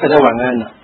大家晚安了。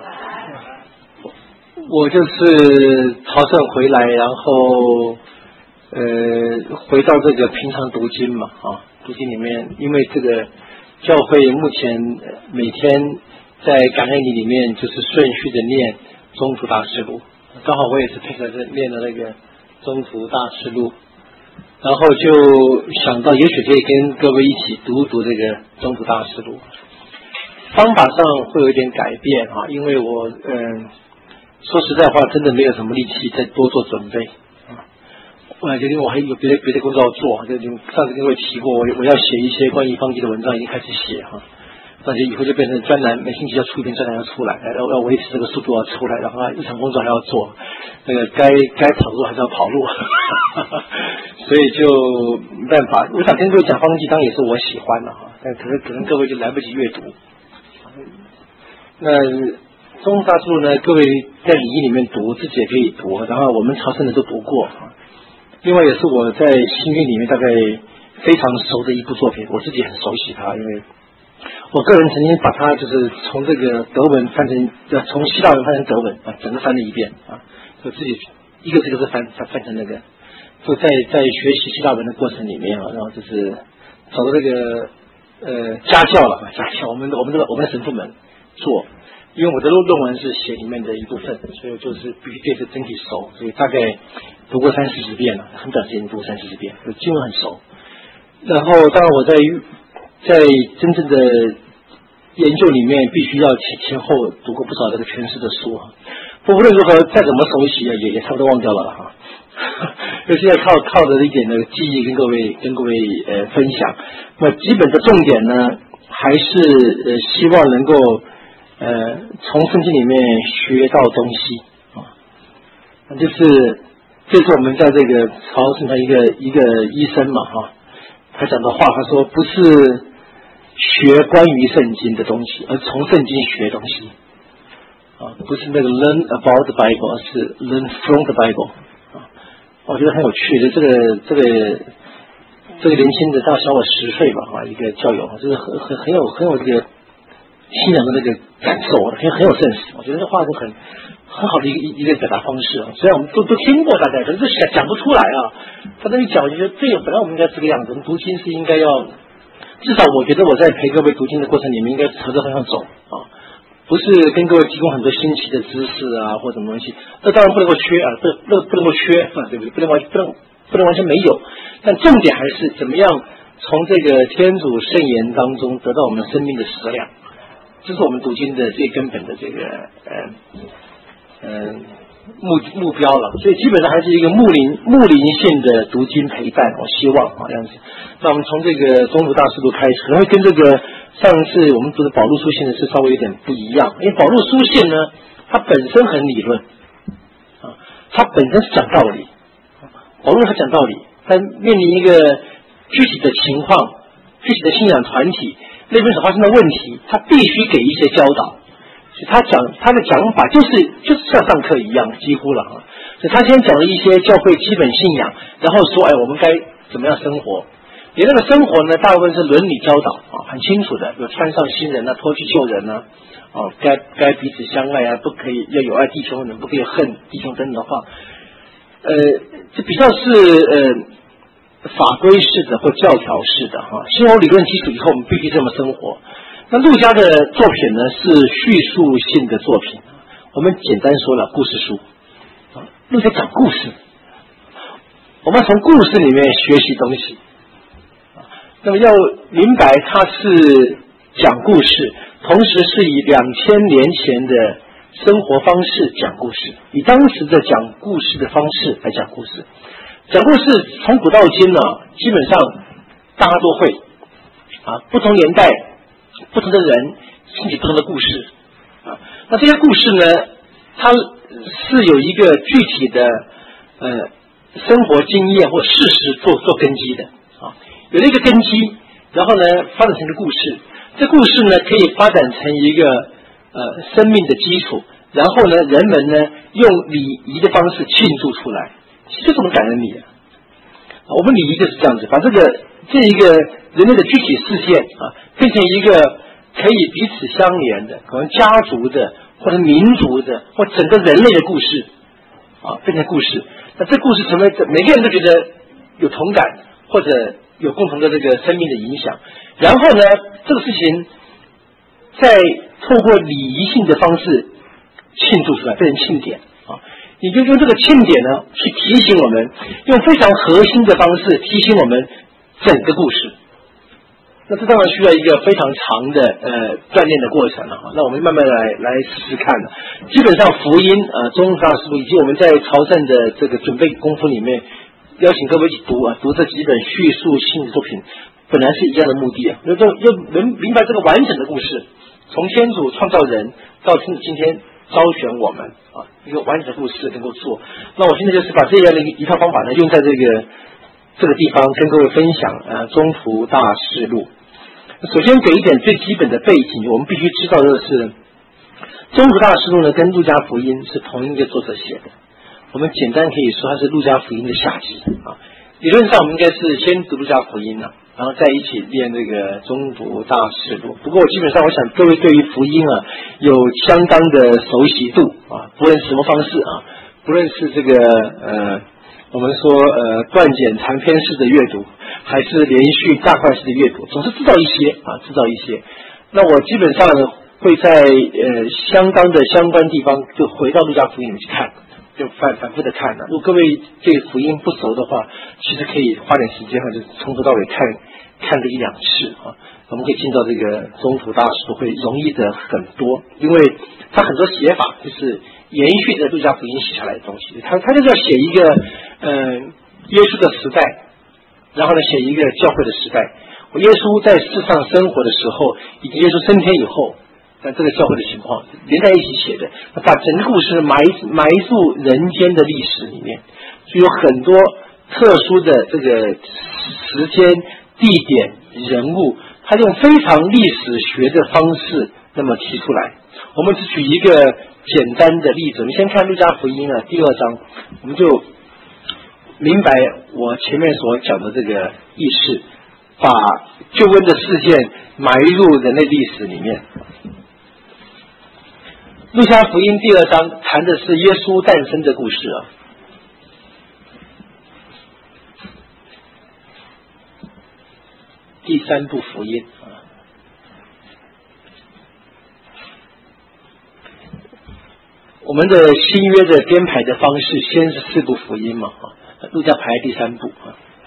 我就是朝圣回来，然后回到这个平常读经嘛，读经里面，因为这个教会目前每天在感恩礼里面就是顺序的念宗徒大事录，刚好我也是配合着念的那个宗徒大事录，然后就想到也许可以跟各位一起读这个宗徒大事录。方法上会有一点改变因为我说实在话，真的没有什么力气再多做准备因为我还有别的工作要做，就上次跟各位提过，我要写一些关于方济的文章，已经开始写但是以后就变成专栏，每星期要出一篇专栏要出来，要维持这个速度要出来，然后日常工作还要做，那个该跑路还是要跑路所以就没办法。我想跟各位讲方济，当然也是我喜欢的但可能各位就来不及阅读。那宗徒大事录呢，各位在礼仪里面读，自己也可以读，然后我们朝圣的都读过另外也是我在新约里面大概非常熟的一部作品，我自己很熟悉它，因为我个人曾经把它就是从这个德文翻成，从希腊文翻成德文整个翻了一遍就自己一个是翻成那个，就在学习希腊文的过程里面然后就是找到这个家教，我们的神父们做，因为我的论文是写里面的一部分，所以就是必须对这整体熟，所以大概读过30-40遍了，很短时间读30-40遍，经文很熟。然后当然我在真正的研究里面，必须要前后读过不少这个诠释的书不无论如何，再怎么熟悉也差不多忘掉了就现在靠着一点的记忆跟各位分享。那基本的重点呢，还是希望能够从圣经里面学到东西这是我们在这个朝圣的一个医生嘛他讲的话，他说不是学关于圣经的东西，而从圣经学东西不是那个 learn about the Bible， 而是 learn from the Bible我觉得很有趣的。这个年轻的大概小我10岁吧一个教友，就是很有这个信仰的那个感受，很有 sense。我觉得这话是很好的一个表达方式虽然我们都听过大概，可是讲不出来他那一讲，我觉得对，本来我们应该这个样子，我们读经是应该要，至少我觉得我在陪各位读经的过程里面，应该朝这方向走不是跟各位提供很多新奇的知识或什么东西，这当然不能够缺不能够缺对不对？不能完全没有，但重点还是怎么样从这个天主圣言当中得到我们生命的食粮，这是我们读经的最根本的这个目标了。所以基本上还是一个牧灵性的读经陪伴，我希望这样子。那我们从这个宗徒大事录开始，可能会跟这个上次我们读的保禄书信的是稍微有点不一样，因为保禄书信呢，它本身很理论它本身是讲道理，保禄他讲道理，但面临一个具体的情况、具体的信仰团体那边所发生的问题，他必须给一些教导。所以他的讲法就是像上课一样，几乎了所以他先讲了一些教会基本信仰，然后说我们该怎么样生活。也那个生活呢，大部分是伦理教导很清楚的，有穿上新人脱去旧人该彼此相爱不可以要有爱弟兄人，不可以恨弟兄等等的话，这比较是法规式的或教条式的先有理论基础以后，我们必须这么生活。那路加的作品呢，是叙述性的作品，我们简单说了故事书路加讲故事，我们从故事里面学习东西那么要明白它是讲故事，同时是以2000年前的生活方式讲故事，以当时的讲故事的方式来讲故事。讲故事从古到今呢，基本上大家都会不同年代不同的人兴起不同的故事那这些故事呢，它是有一个具体的生活经验或事实做根基的有了一个根基，然后呢发展成一个故事，这故事呢可以发展成一个生命的基础，然后呢人们呢用礼仪的方式庆祝出来，其实这种感恩礼我们礼仪就是这样子，把这一个人类的具体事件变成一个可以彼此相连的，可能家族的或者民族的或整个人类的故事啊，变成故事。那这故事成为每个人都觉得有同感，或者有共同的这个生命的影响。然后呢，这个事情再透过礼仪性的方式庆祝出来，变成庆典啊。你就用这个庆典呢，去提醒我们，用非常核心的方式提醒我们整个故事。那这当然需要一个非常长的锻炼的过程了啊。那我们慢慢来试试看了。基本上福音中大师以及我们在朝圣的这个准备功夫里面，邀请各位一起读这几本叙述性的作品，本来是一样的目的啊，要能明白这个完整的故事，从天主创造人到今天招选我们啊，一个完整的故事能够做。那我现在就是把这样的一套方法呢，用在这个地方跟各位分享中途大事录。首先给一点最基本的背景，我们必须知道的是，中途大事录呢跟路加福音是同一个作者写的。我们简单可以说它是路加福音的下集啊。理论上我们应该是先读路加福音了，然后再一起练这个中途大事录。不过基本上我想各位对于福音有相当的熟悉度啊，不论什么方式啊，不论是这个我们说断简长篇式的阅读，还是连续大块式的阅读，总是知道一些。那我基本上呢会在相当的相关地方就回到路加福音里去看，就反复的看了。如果各位对福音不熟的话，其实可以花点时间就从头到尾看个一两次啊，我们可以进到这个中途大事会容易的很多，因为它很多写法就是延续着路加福音写下来的东西。他就是要写一个耶稣的时代，然后呢写一个教会的时代，耶稣在世上生活的时候，以及耶稣升天以后这个教会的情况连在一起写的，把整个故事埋入人间的历史里面，所以有很多特殊的这个时间、地点、人物，他用非常历史学的方式那么提出来。我们只举一个简单的例子，我们先看路加福音第2章，我们就明白我前面所讲的这个意思，把救恩的事件埋入人类历史里面。路加福音第2章谈的是耶稣诞生的故事第3部福音我们的新约的编排的方式，先是4部福音嘛路加排第3部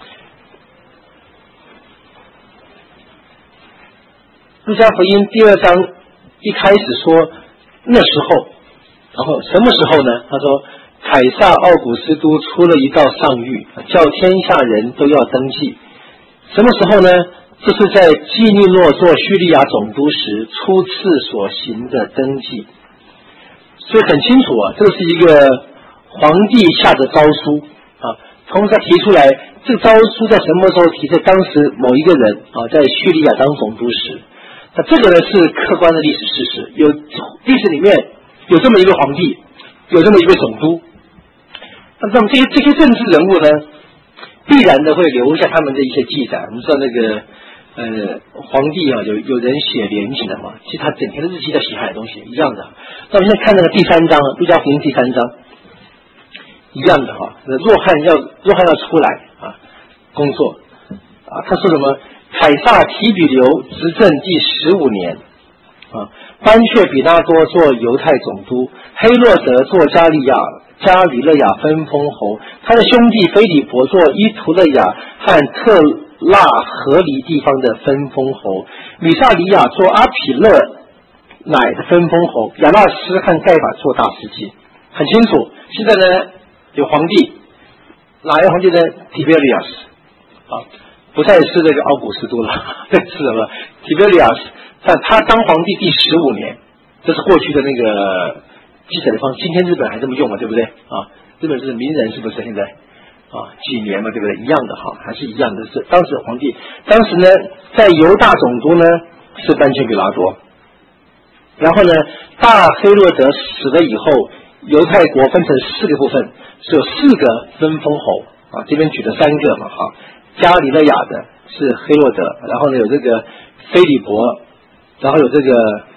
路加福音第2章一开始说那时候，然后什么时候呢？他说凯撒奥古斯都出了一道上谕，叫天下人都要登记。什么时候呢？这是在基利诺做叙利亚总督时初次所行的登记。所以很清楚这是一个皇帝下的诏书同时他提出来，这个诏书在什么时候提？在当时某一个人在叙利亚当总督时。那这个呢是客观的历史事实，有历史里面有这么一个皇帝，有这么一位总督。那么这些政治人物呢，必然的会留下他们的一些记载。我们知道那个皇帝有人写连起来嘛，其实他整天的日记在写下来的东西一样的。那我们现在看那个第3章路加福音第3章一样的若翰要出来工作他说什么？凯撒提比留执政第15年班却比拉多做犹太总督，黑洛德做加里勒亚分封侯，他的兄弟腓利伯做伊图勒亚和特拉河离地方的分封侯，米萨里亚做阿匹勒乃的分封侯，亚纳斯和盖法做大司祭。很清楚，现在呢有皇帝，哪一个皇帝呢？提比利亚斯不再是那个奥古斯都了，是什么？提比利亚斯，但他当皇帝第15年，这是过去的那个记载的方式。今天日本还这么用嘛，对不对日本是名人，是不是现在几年嘛，对不对？一样的还是一样的。是当时的皇帝，当时呢，在犹大总督呢是班却比拉多，然后呢，大黑洛德死了以后，犹太国分成4个部分，是有4个分封侯这边举了3个嘛加里勒亚的是黑洛德，然后呢有这个菲利伯然后有这个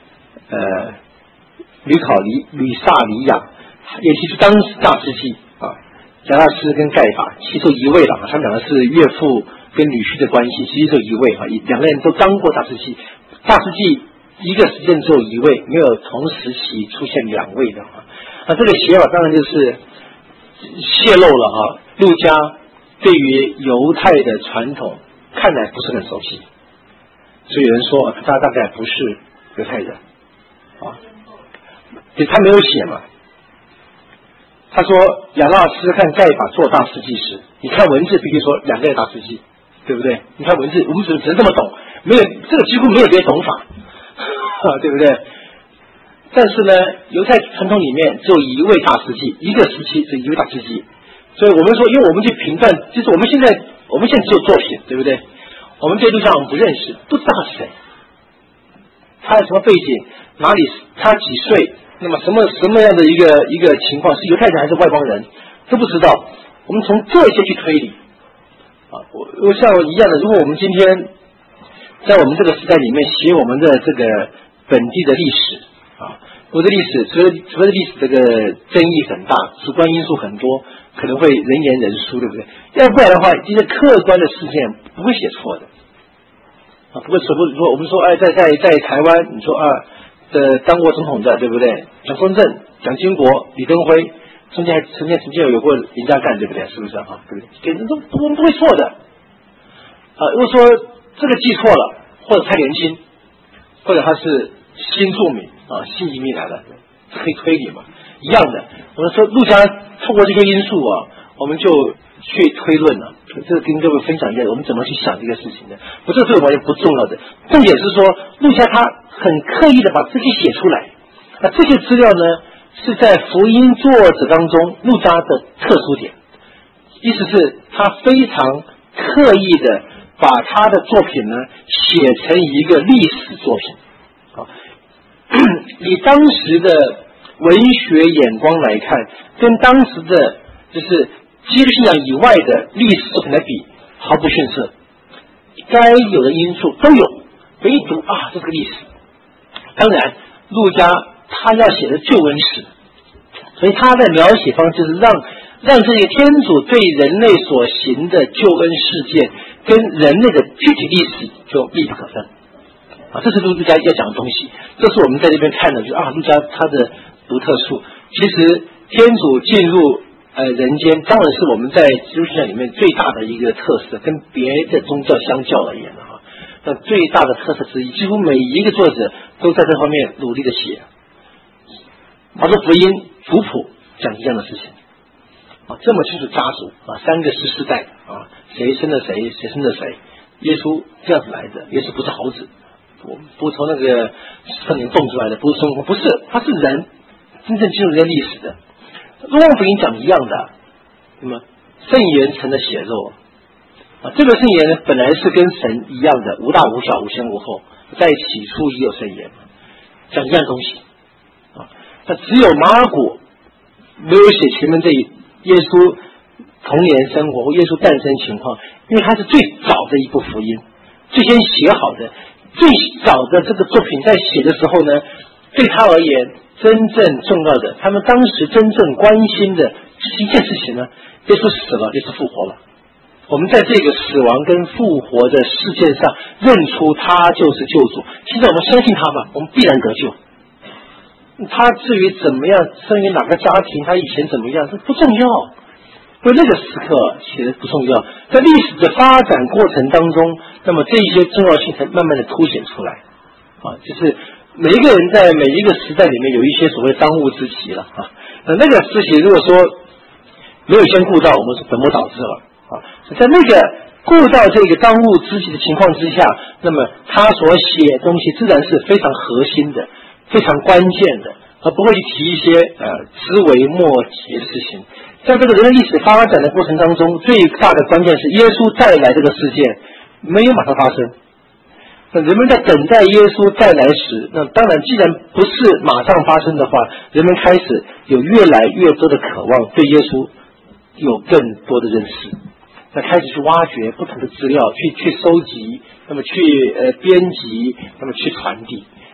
吕萨里亚，也就是当时大司祭啊，亚纳斯跟盖法，其中一位了，他们两个是岳父跟女婿的关系，其实就一位啊，两个人都当过大司祭，大司祭一个时间只有一位，没有同时期出现两位的啊。那这个写法当然就是泄露了啊，路加对于犹太的传统看来不是很熟悉，所以有人说他大概不是犹太人啊，对，他没有写嘛。他说亚纳斯看盖法做大司祭时，你看文字必须说两个大司祭，对不对？你看文字，我们只能这么懂，没有这个几乎没有别的懂法，对不对？但是呢，犹太传统里面只有一位大司祭，一个时期只有一位大司祭，所以我们说，因为我们去评断，就是我们现在只有作品，对不对？我们对路加我们不认识，不知道他是谁，他有什么背景，哪里他几岁，那么什么样的一个情况，是犹太人还是外邦人都不知道。我们从这些去推理啊，我像一样的，如果我们今天在我们这个时代里面写我们的这个本地的历史啊，我的历史所谓的历史这个争议很大，主观因素很多，可能会人言人殊，对不对？要不然的话，这些客观的事件不会写错的啊。不过说我们说，在台湾，你说当过总统的，对不对？蒋中正、蒋经国、李登辉，中间曾经有过林家干，对不对？是不是啊？对不对？我们不会错的啊。如果说这个记错了，或者太年轻，或者他是新住民啊，新移民来的，这可以推理嘛？一样的，我们说路加透过这些因素啊，我们就去推论了。这个跟各位分享一下，我们怎么去想这个事情的。这对我们也不重要的，重点是说路加他很刻意的把这些写出来。那这些资料呢，是在福音作者当中路加的特殊点，意思是他非常刻意的把他的作品呢写成一个历史作品啊。以当时的文学眼光来看，跟当时的就是基督信仰以外的历史作品来比，毫不逊色。该有的因素都有，一读啊，这是个历史。当然，路加他要写的救恩史，所以他的描写方式是让这些天主对人类所行的救恩事件跟人类的具体历史就密不可分啊。这是路加要讲的东西，这是我们在这边看的，就是路加他的独特处。其实天主进入人间，当然是我们在基督教里面最大的一个特色，跟别的宗教相较而言啊，那最大的特色之一，几乎每一个作者都在这方面努力的写。马可福音族谱讲一样的事情啊，这么清楚家族啊，3个世代啊，谁生了谁，谁生了谁，耶稣这样子来的，耶稣不是猴子，不从那个圣灵蹦出来的，不是孙悟空，不是，他是人，真正进入这个历史的。若望福音讲一样的，那么圣言成了血肉啊，这个圣言呢本来是跟神一样的，无大无小，无先无后，在起初已有圣言，讲一样东西啊。那只有马尔谷没有写前面这耶稣童年生活或耶稣诞生情况，因为他是最早的一部福音，最先写好的，最早的这个作品在写的时候呢，对他而言真正重要的，他们当时真正关心的是一件事情呢，耶稣死了，耶稣复活了。我们在这个死亡跟复活的事件上认出他就是救主，现在我们相信他吧，我们必然得救。他至于怎么样，生于哪个家庭，他以前怎么样，这不重要，因为那个时刻写的不重要，在历史的发展过程当中，那么这些重要性才慢慢的凸显出来啊，就是每一个人在每一个时代里面有一些所谓当务之急了啊。那个事情如果说没有先顾到，我们是本末倒置了啊。在那个顾到这个当务之急的情况之下，那么他所写的东西自然是非常核心的，非常关键的，而不会去提一些枝微末节的事情。在这个人类历史发展的过程当中，最大的关键是耶稣带来这个事件没有马上发生。那人们在等待耶稣再来时，那当然既然不是马上发生的话，人们开始有越来越多的渴望对耶稣有更多的认识，那开始去挖掘不同的资料，去收集，那么去编辑，那么去传递。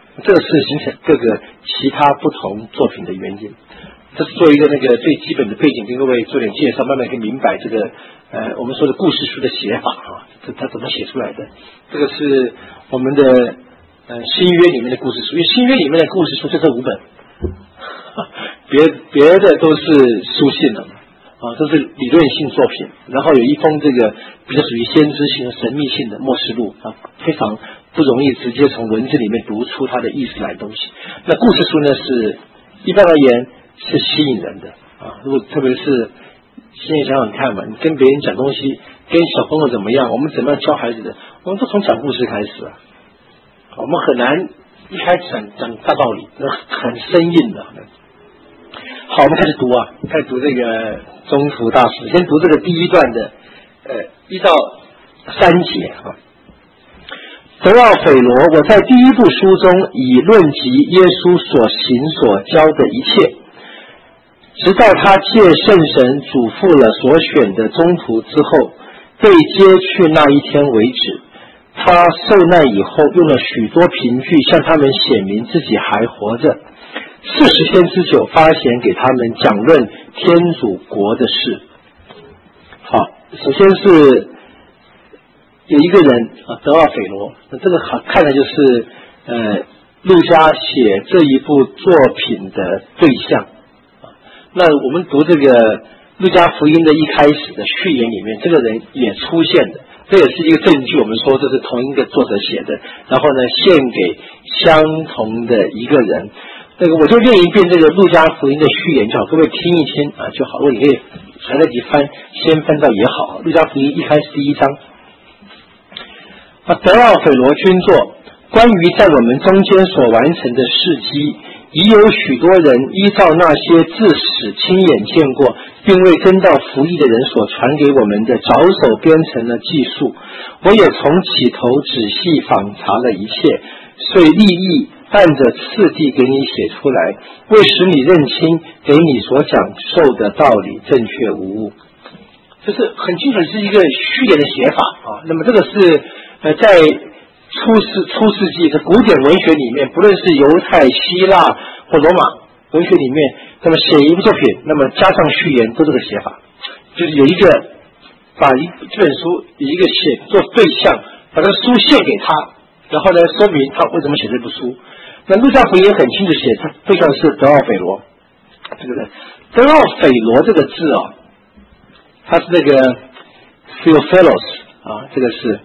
这个是形成各个其他不同作品的原因。这是做一个那个最基本的背景，跟各位做点介绍，慢慢可以明白这个我们说的故事书的写法啊，它怎么写出来的。这个是我们的新约里面的故事书，因为新约里面的故事书就这5本，别的都是书信了啊，都是理论性作品，然后有一封这个比较属于先知性的神秘性的默示录啊，非常不容易直接从文字里面读出它的意思来的东西。那故事书呢，是一般而言是吸引人的啊，如果特别是现在想想看嘛，你跟别人讲东西，跟小朋友怎么样，我们怎么样教孩子的，我们都从讲故事开始啊，我们很难一开始讲大道理，那很生硬的。好，我们开始读啊，开始读这个中途大师，先读这个第一段的1到3节啊。德奥斐罗，我在第一部书中已论及耶稣所行所教的一切，直到他借圣神嘱咐了所选的宗徒之后，被接去那一天为止。他受难以后，用了许多凭据向他们显明自己还活着，40天之久发显给他们讲论天主国的事。好，首先是有一个人啊，德奥斐罗，那这个看的就是路加写这一部作品的对象啊。那我们读这个路加福音的一开始的序言里面，这个人也出现的。这也是一个证据，我们说这是同一个作者写的，然后呢献给相同的一个人。那个我就念一遍这个路加福音的序言就好，各位听一听啊就好。如果你可以来得及翻，先翻到也好。路加福音一开始第1章啊，德奥斐罗君作，关于在我们中间所完成的事迹，已有许多人依照那些自始亲眼见过并未跟到服役的人所传给我们的，着手编成了记述。我也从起头仔细访查了一切，遂立意按着次第给你写出来，为使你认清给你所讲授的道理正确无误。这是很清楚是一个序言的写法啊。那么这个是在初世纪的古典文学里面，不论是犹太、希腊或罗马文学里面，那么写一部作品，那么加上序言都这个写法，就是有一个把这本书有一个写作对象，把这个书献给他，然后呢说明他为什么写这部书。那路加福音很清楚写他对象是德奥斐罗这个人。德奥斐罗这个字啊，他是那个 Theophilos 啊，这个是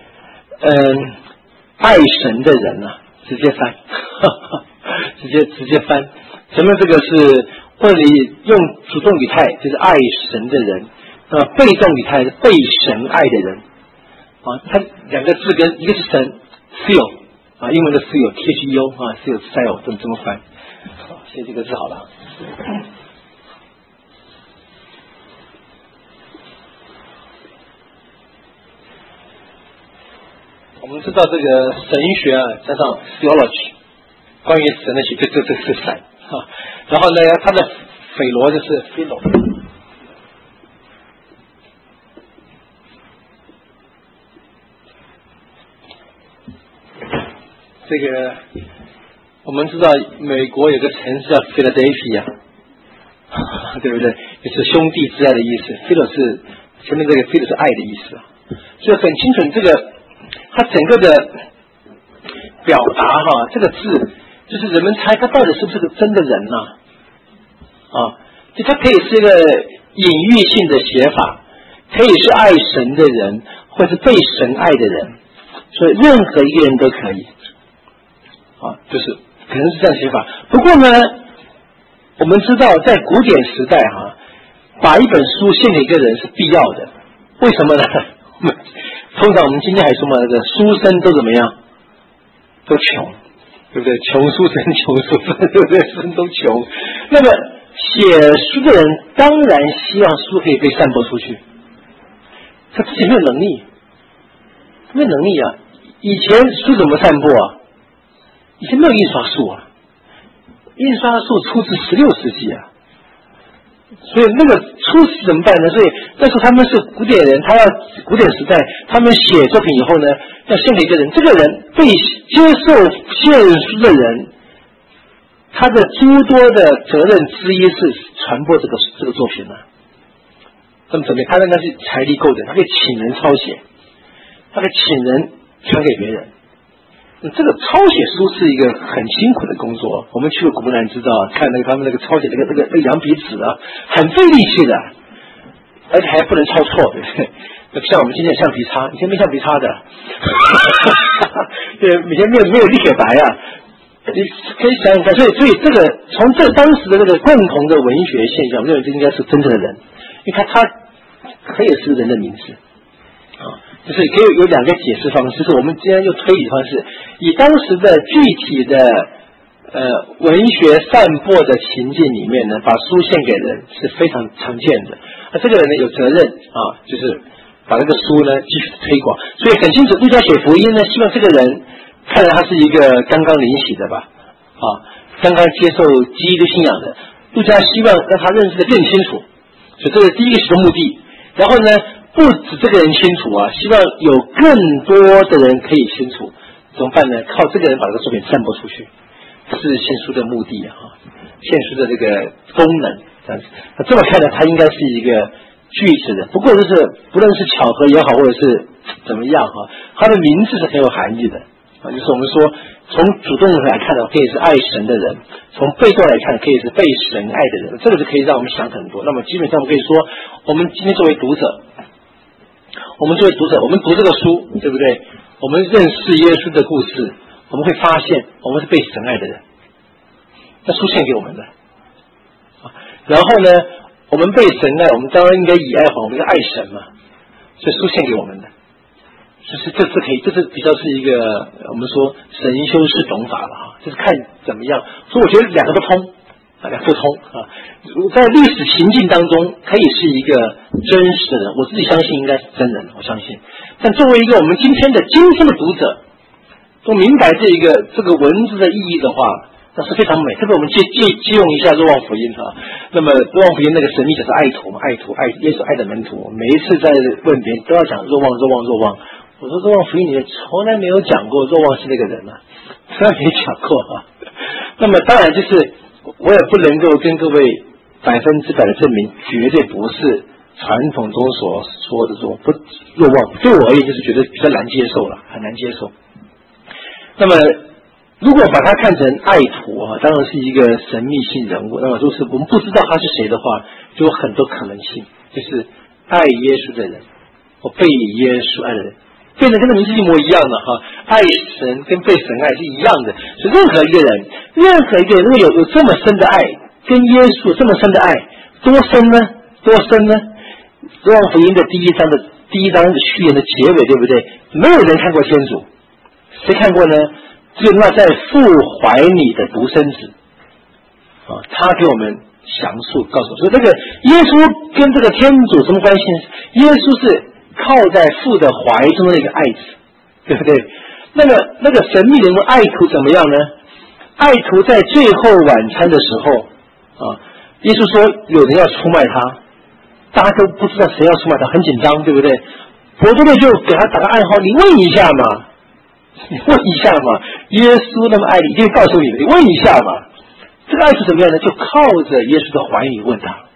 爱神的人啊，直接翻直接翻。前面这个是或者你用主动语态就是爱神的人，那么被动语态是被神爱的人啊。它两个字根，一个是神 Theo 啊，英文的 Theo Theo 啊 Theo 这么翻。好，写这个字好了。我们知道这个神学啊，加上 theology， 关于神的学，这是神啊。然后呢，他的斐罗就是 philo。这个我们知道，美国有个城市叫 Philadelphia， 对不对？也是兄弟之爱的意思。philo 是前面这个 philo 是爱的意思啊，所以很清楚这个。他整个的表达哈，这个字就是人们猜他到底是不是个真的人呢？就他可以是一个隐喻性的写法，可以是爱神的人，或是被神爱的人，所以任何一个人都可以就是可能是这样写法。不过呢，我们知道在古典时代把一本书献给一个人是必要的，为什么呢？通常我们今天还说嘛，那个书生都怎么样？都穷，对不对？穷书生，穷书生，对不对？书生都穷。那么写书的人当然希望书可以被散播出去，他自己没有能力，没有能力啊！以前书怎么散播啊？以前没有印刷术啊，印刷术出自16世纪啊。 所以那个出事怎么办呢？所以那时候他们是古典人，他要古典时代，他们写作品以后呢，要献给一个人，这个人被接受献书的人，他的诸多的责任之一是传播这个作品呢。那么怎么样？他应该是财力够的，他可以请人抄写，他可以请人传给别人。这个抄写书是一个很辛苦的工作，我们去过古兰知道，看他们那个抄写那个羊皮纸啊，很费力气的，而且还不能抄错，对不对？像我们今天橡皮擦，以前没橡皮擦的，对，以前没有立可白啊，你可以想想看，所以这个从这当时的这个共同的文学现象，我认为这应该是真正的人，因为他可以是人的名字啊。就是可以有两个解释方式，就是我们今天用推理方式，以当时的具体的文学散播的情境里面呢，把书献给人是非常常见的。那这个人呢有责任啊，就是把这个书呢继续推广。所以很清楚，路加写福音呢，希望这个人看来他是一个刚刚领洗的吧，啊，刚刚接受基督信仰的，路加希望让他认识的更清楚，所以这是第一个目的。然后呢，不止这个人清楚啊，希望有更多的人可以清楚，怎么办呢？靠这个人把这个作品散播出去，是献书的目的啊，献书的这个功能这样子。那这么看呢，他应该是一个句子的，不过就是不论是巧合也好，或者是怎么样哈，他的名字是很有含义的啊，就是我们说从主动来看呢，可以是爱神的人；从被动来看，可以是被神爱的人。这个是可以让我们想很多。那么基本上我们可以说，我们今天作为读者，我们读这个书，对不对？我们认识耶稣的故事，我们会发现我们是被神爱的人，那书献给我们的。然后呢，我们被神爱，我们当然应该以爱还，我们是爱神嘛，所以书献给我们的。这是可以，这是比较是一个我们说神修式懂法了哈，就是看怎么样。所以我觉得两个都通，两个都通啊。在历史情境当中，可以是一个真实的人，我自己相信应该是真人，我相信。但作为一个我们今天的读者，都明白这个文字的意义的话，那是非常美。特别我们借用一下若望福音哈，那么若望福音那个神秘者是爱徒嘛，爱耶稣爱的门徒，每一次在问别人都要讲若望。我说若望福音里面从来没有讲过若望是那个人啊，从来没讲过啊。那么当然就是我也不能够跟各位100%的证明，绝对不是传统中所说的不若望，对我而言就是觉得比较难接受了，很难接受。那么如果把它看成爱徒啊，当然是一个神秘性人物。那么就是我们不知道他是谁的话，就有很多可能性，就是爱耶稣的人或被耶稣爱的人。变得跟名字一模一样的哈，爱神跟被神爱是一样的。所以任何一个人如果有这么深的爱，跟耶稣这么深的爱，多深呢？若望福音的第一章的序言的结尾，对不对？没有人看过天主，谁看过呢？只有那在父怀里的独生子啊，他给我们详述告诉我说，这个耶稣跟这个天主什么关系？耶稣是靠在父的怀中的一个爱子，对不对？那个神秘人物爱徒怎么样呢？爱徒在最后晚餐的时候啊，耶稣说有人要出卖他，大家都不知道谁要出卖他，很紧张，对不对？伯多禄就给他打个暗号，你问一下嘛，耶稣那么爱你，一定告诉你，你问一下嘛。这个爱徒怎么样呢？就靠着耶稣的怀里问他。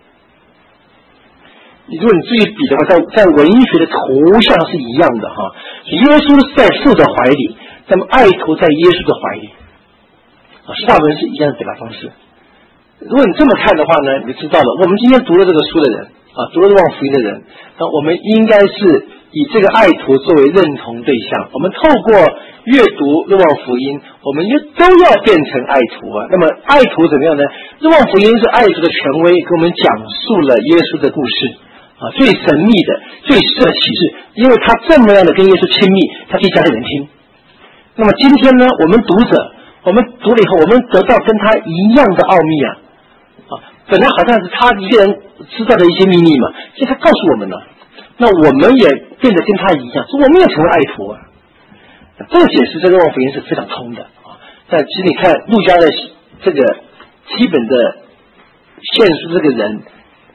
如果你注意比的话，在文学的图像是一样的哈。耶稣是在父的怀里，那么爱徒在耶稣的怀里啊，希腊文是一样的表达方式。如果你这么看的话呢，你就知道了。我们今天读了这个书的人啊，读了若望福音的人，那我们应该是以这个爱徒作为认同对象。我们透过阅读若望福音，我们都要变成爱徒啊。那么爱徒怎么样呢？若望福音是爱徒的权威，给我们讲述了耶稣的故事啊，最神秘的、最适合启示，因为他这么样的跟耶稣亲密，他可以讲给人听。那么今天呢，我们读者，我们读了以后，我们得到跟他一样的奥秘啊，本来好像是他一个人知道的一些秘密嘛，现在他告诉我们了，那我们也变得跟他一样，所以我们也成为爱徒啊。这个解释在若望福音是非常通的啊。但其实你看路加的这个基本的献书这个人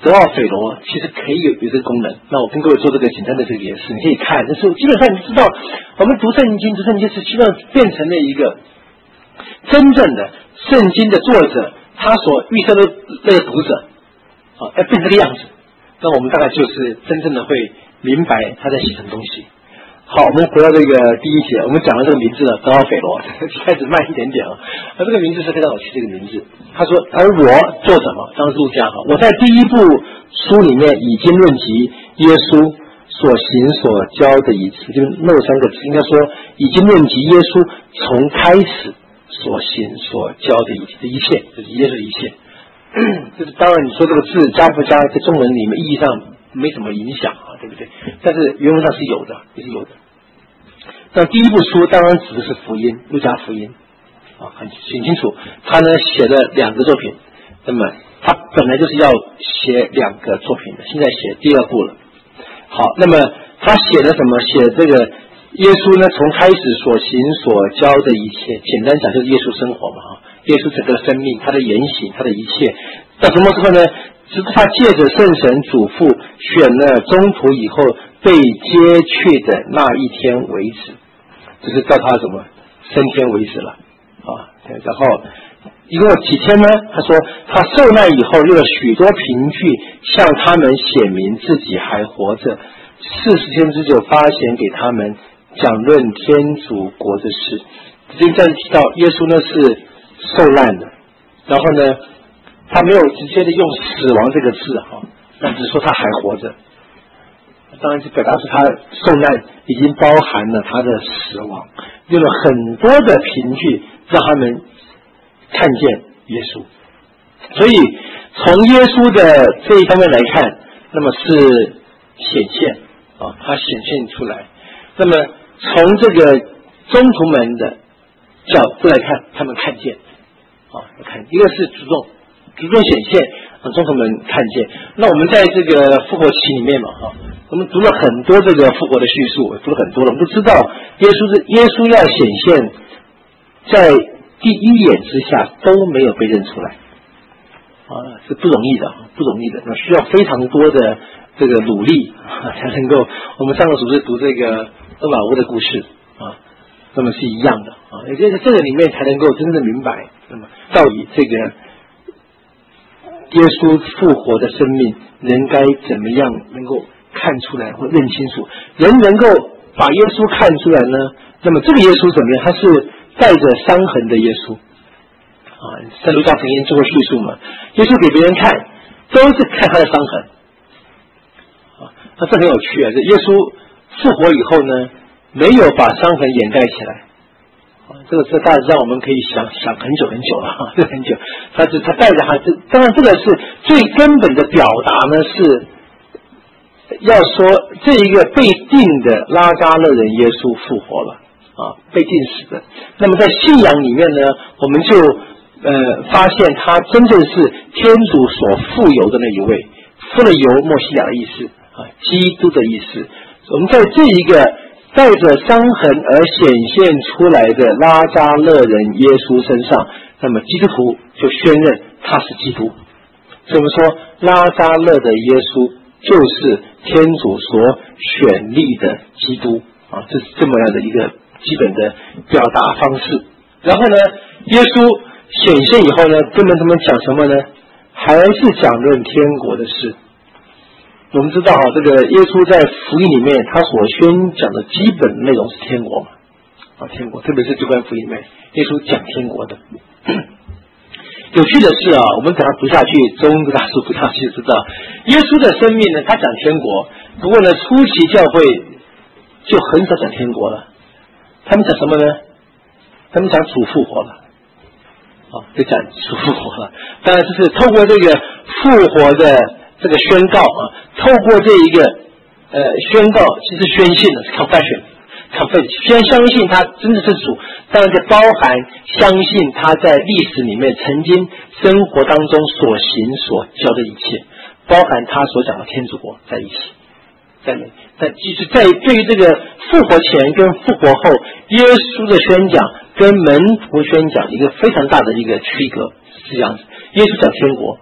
德奥斐罗其实可以有这个功能。那我跟各位做这个简单的这个解释，你可以看。但是基本上你知道，我们读圣经就是希望变成了一个真正的圣经的作者他所预设的那个读者要变这个样子，那我们大概就是真正的会明白他在写什么东西。好，我们回到这个第一节，我们讲了这个名字了，德奥斐罗，开始慢一点点啊。那这个名字是非常有趣，这个名字。他说，而我做什么？当时路加哈，我在第一部书里面已经论及耶稣所行所教的一切，就是那三个字，应该说已经论及耶稣从开始所行所教的一切，就是耶稣的一切。就是当然你说这个字加不加，在中文里面意义上没什么影响啊，对不对？但是原文上是有的，也是有的。那第一部书当然指的是福音，路加福音啊，很清楚。他呢写了2个作品，那么他本来就是要写2个作品的，现在写第2部了。好，那么他写了什么？写这个耶稣呢从开始所行所教的一切，简单讲就是耶稣生活嘛，耶稣整个生命，他的言行，他的一切，到什么时候呢？直到他借着圣神嘱咐选了宗徒以后被接去的那一天为止，就是到他什么升天为止了啊。然后一共有几天呢？他说他受难以后用了许多凭据向他们显明自己还活着，40天之久发显给他们，讲论天主国的事。这边再提到耶稣呢是受难的，然后呢他没有直接的用死亡这个字哈，那只说他还活着，当然是表达是他受难已经包含了他的死亡，用了很多的凭据让他们看见耶稣。所以从耶稣的这一方面来看，那么是显现啊，他显现出来。那么从这个宗徒们的角度来看，他们看见啊，看一个是主动显现，让宗徒们看见。那我们在这个复活期里面嘛，我们读了很多这个复活的叙述，读了很多了，我们都知道耶稣要显现，在第一眼之下都没有被认出来啊，是不容易的，那需要非常多的这个努力才能够。我们上个组是读这个厄玛乌的故事啊，那么是一样的啊，也就是这个里面才能够真正明白，那么到底这个耶稣复活的生命人该怎么样能够看出来或认清楚？人能够把耶稣看出来呢？那么这个耶稣怎么样？他是带着伤痕的耶稣啊，圣路加福音做过叙述嘛，耶稣给别人看都是看他的伤痕啊，那这很有趣啊。这耶稣复活以后呢，没有把伤痕掩盖起来。这大致上我们可以想很久很久了，这很久。他带着他，当然这个是最根本的表达呢，是要说这一个被定的拉加勒人耶稣复活了啊，被定死的。那么在信仰里面呢，我们就发现他真正是天主所富有的那一位，富了油墨西亚的意思啊，基督的意思。我们在这一个带着伤痕而显现出来的拉加勒人耶稣身上，那么基督徒就宣认他是基督。所以我们说拉加勒的耶稣就是天主所选立的基督啊，这是这么样的一个基本的表达方式。然后呢，耶稣显现以后呢，跟他们讲什么呢？还是讲论天国的事。我们知道这个耶稣在福音里面他所宣讲的基本内容是天国嘛，天国，特别是这段福音里面耶稣讲天国的。有趣的是我们等他读下去，中大书读下去就知道，耶稣的生命呢，他讲天国，不过呢，初期教会就很少讲天国了。他们讲什么呢？他们讲主复活了，就讲主复活了。当然这是透过这个复活的这个宣告透过这一个宣告，其实宣信的是 confession， 先相信他真的是主，当然就包含相信他在历史里面曾经生活当中所行所教的一切，包含他所讲的天主国在一起。就是在对于这个复活前跟复活后耶稣的宣讲跟门徒宣讲一个非常大的一个区隔，是这样子。耶稣讲天国，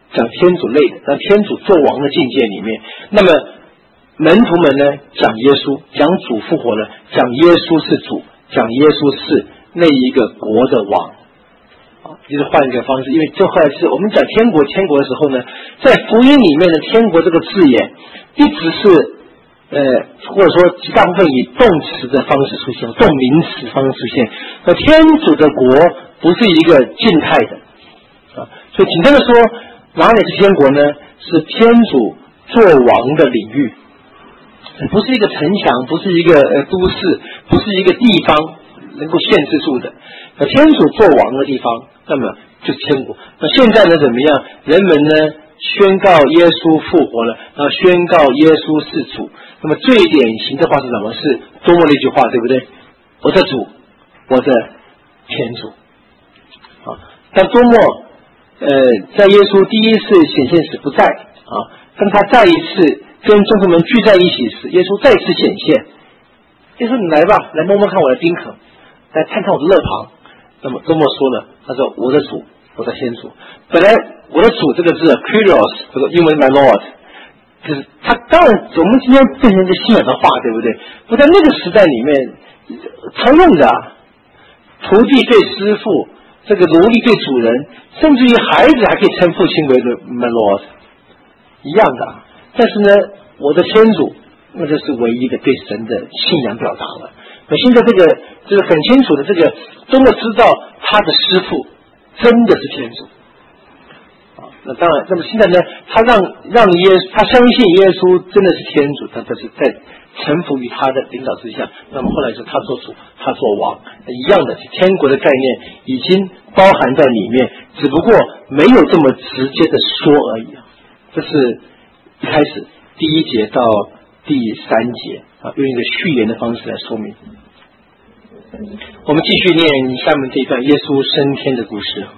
讲天主类的，讲天主做王的境界里面，那么门徒们呢讲耶稣，讲主复活了，讲耶稣是主，讲耶稣是那一个国的王。就是换一个方式，因为这后来是我们讲天国的时候呢，在福音里面的天国这个字眼一直是或者说极大部分以动词的方式出现，动名词方式出现。那天主的国不是一个静态的所以简单的说，哪里是天国呢？是天主做王的领域，不是一个城墙，不是一个都市，不是一个地方能够限制住的。天主做王的地方，那么就是天国。那现在呢怎么样？人们呢宣告耶稣复活了，然后宣告耶稣是主。那么最典型的话是什么？是多么的一句话，对不对？我的主，我的天主。但多么在耶稣第一次显现时不在当他再一次跟众徒们聚在一起时，耶稣再次显现。耶稣，你来吧，来摸摸看我的丁壳，来看看我的肋旁。那么多么说呢？他说我的主，我的天主。本来我的主这个字 Kyrios 这个英文 my Lord， 就是他当然我们今天变成一个信仰的话，对不对？不在那个时代里面常用的徒弟对师傅，这个奴隶对主人，甚至于孩子还可以称父亲为 my Lord， 一样的。但是呢，我的天主，那就是唯一的对神的信仰表达了。那现在这个很清楚的，这个多么知道他的师父真的是天主那当然，那么现在呢，他让他相信耶稣真的是天主，他是在臣服于他的领导之下。那么后来是他做主，他做王，一样的，天国的概念已经包含在里面，只不过没有这么直接的说而已这是一开始第一节到第3节用一个序言的方式来说明。我们继续念下面这一段耶稣升天的故事。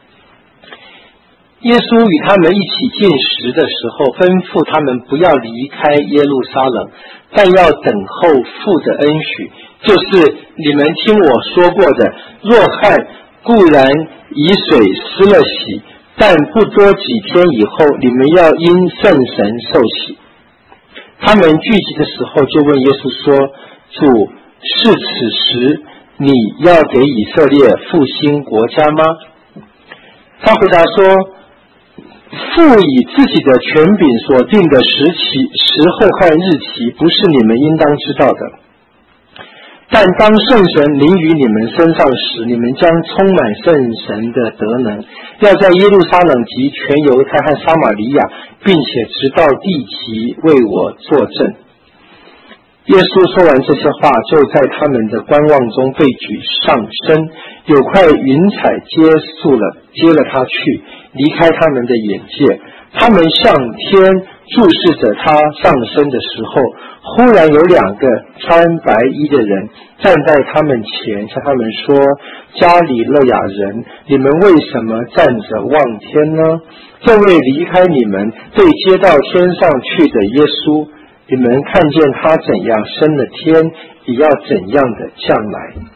耶稣与他们一起进食的时候，吩咐他们不要离开耶路撒冷，但要等候父的恩许，就是你们听我说过的，若翰固然以水施了洗，但不多几天以后，你们要因圣神受洗。他们聚集的时候就问耶稣说，主，是此时你要给以色列复兴国家吗？他回答说，父以自己的权柄所定的时候和日期，不是你们应当知道的。但当圣神临于你们身上时，你们将充满圣神的德能，要在耶路撒冷及全犹太和撒玛利亚，并且直到地极为我作证。耶稣说完这些话，就在他们的观望中被举上升，有块云彩接了他去，离开他们的眼界。他们向天注视着他上升的时候，忽然有2个穿白衣的人站在他们前，向他们说，加里肋亚人，你们为什么站着望天呢？这位离开你们被接到天上去的耶稣，你们看见他怎样升了天，也要怎样的降来。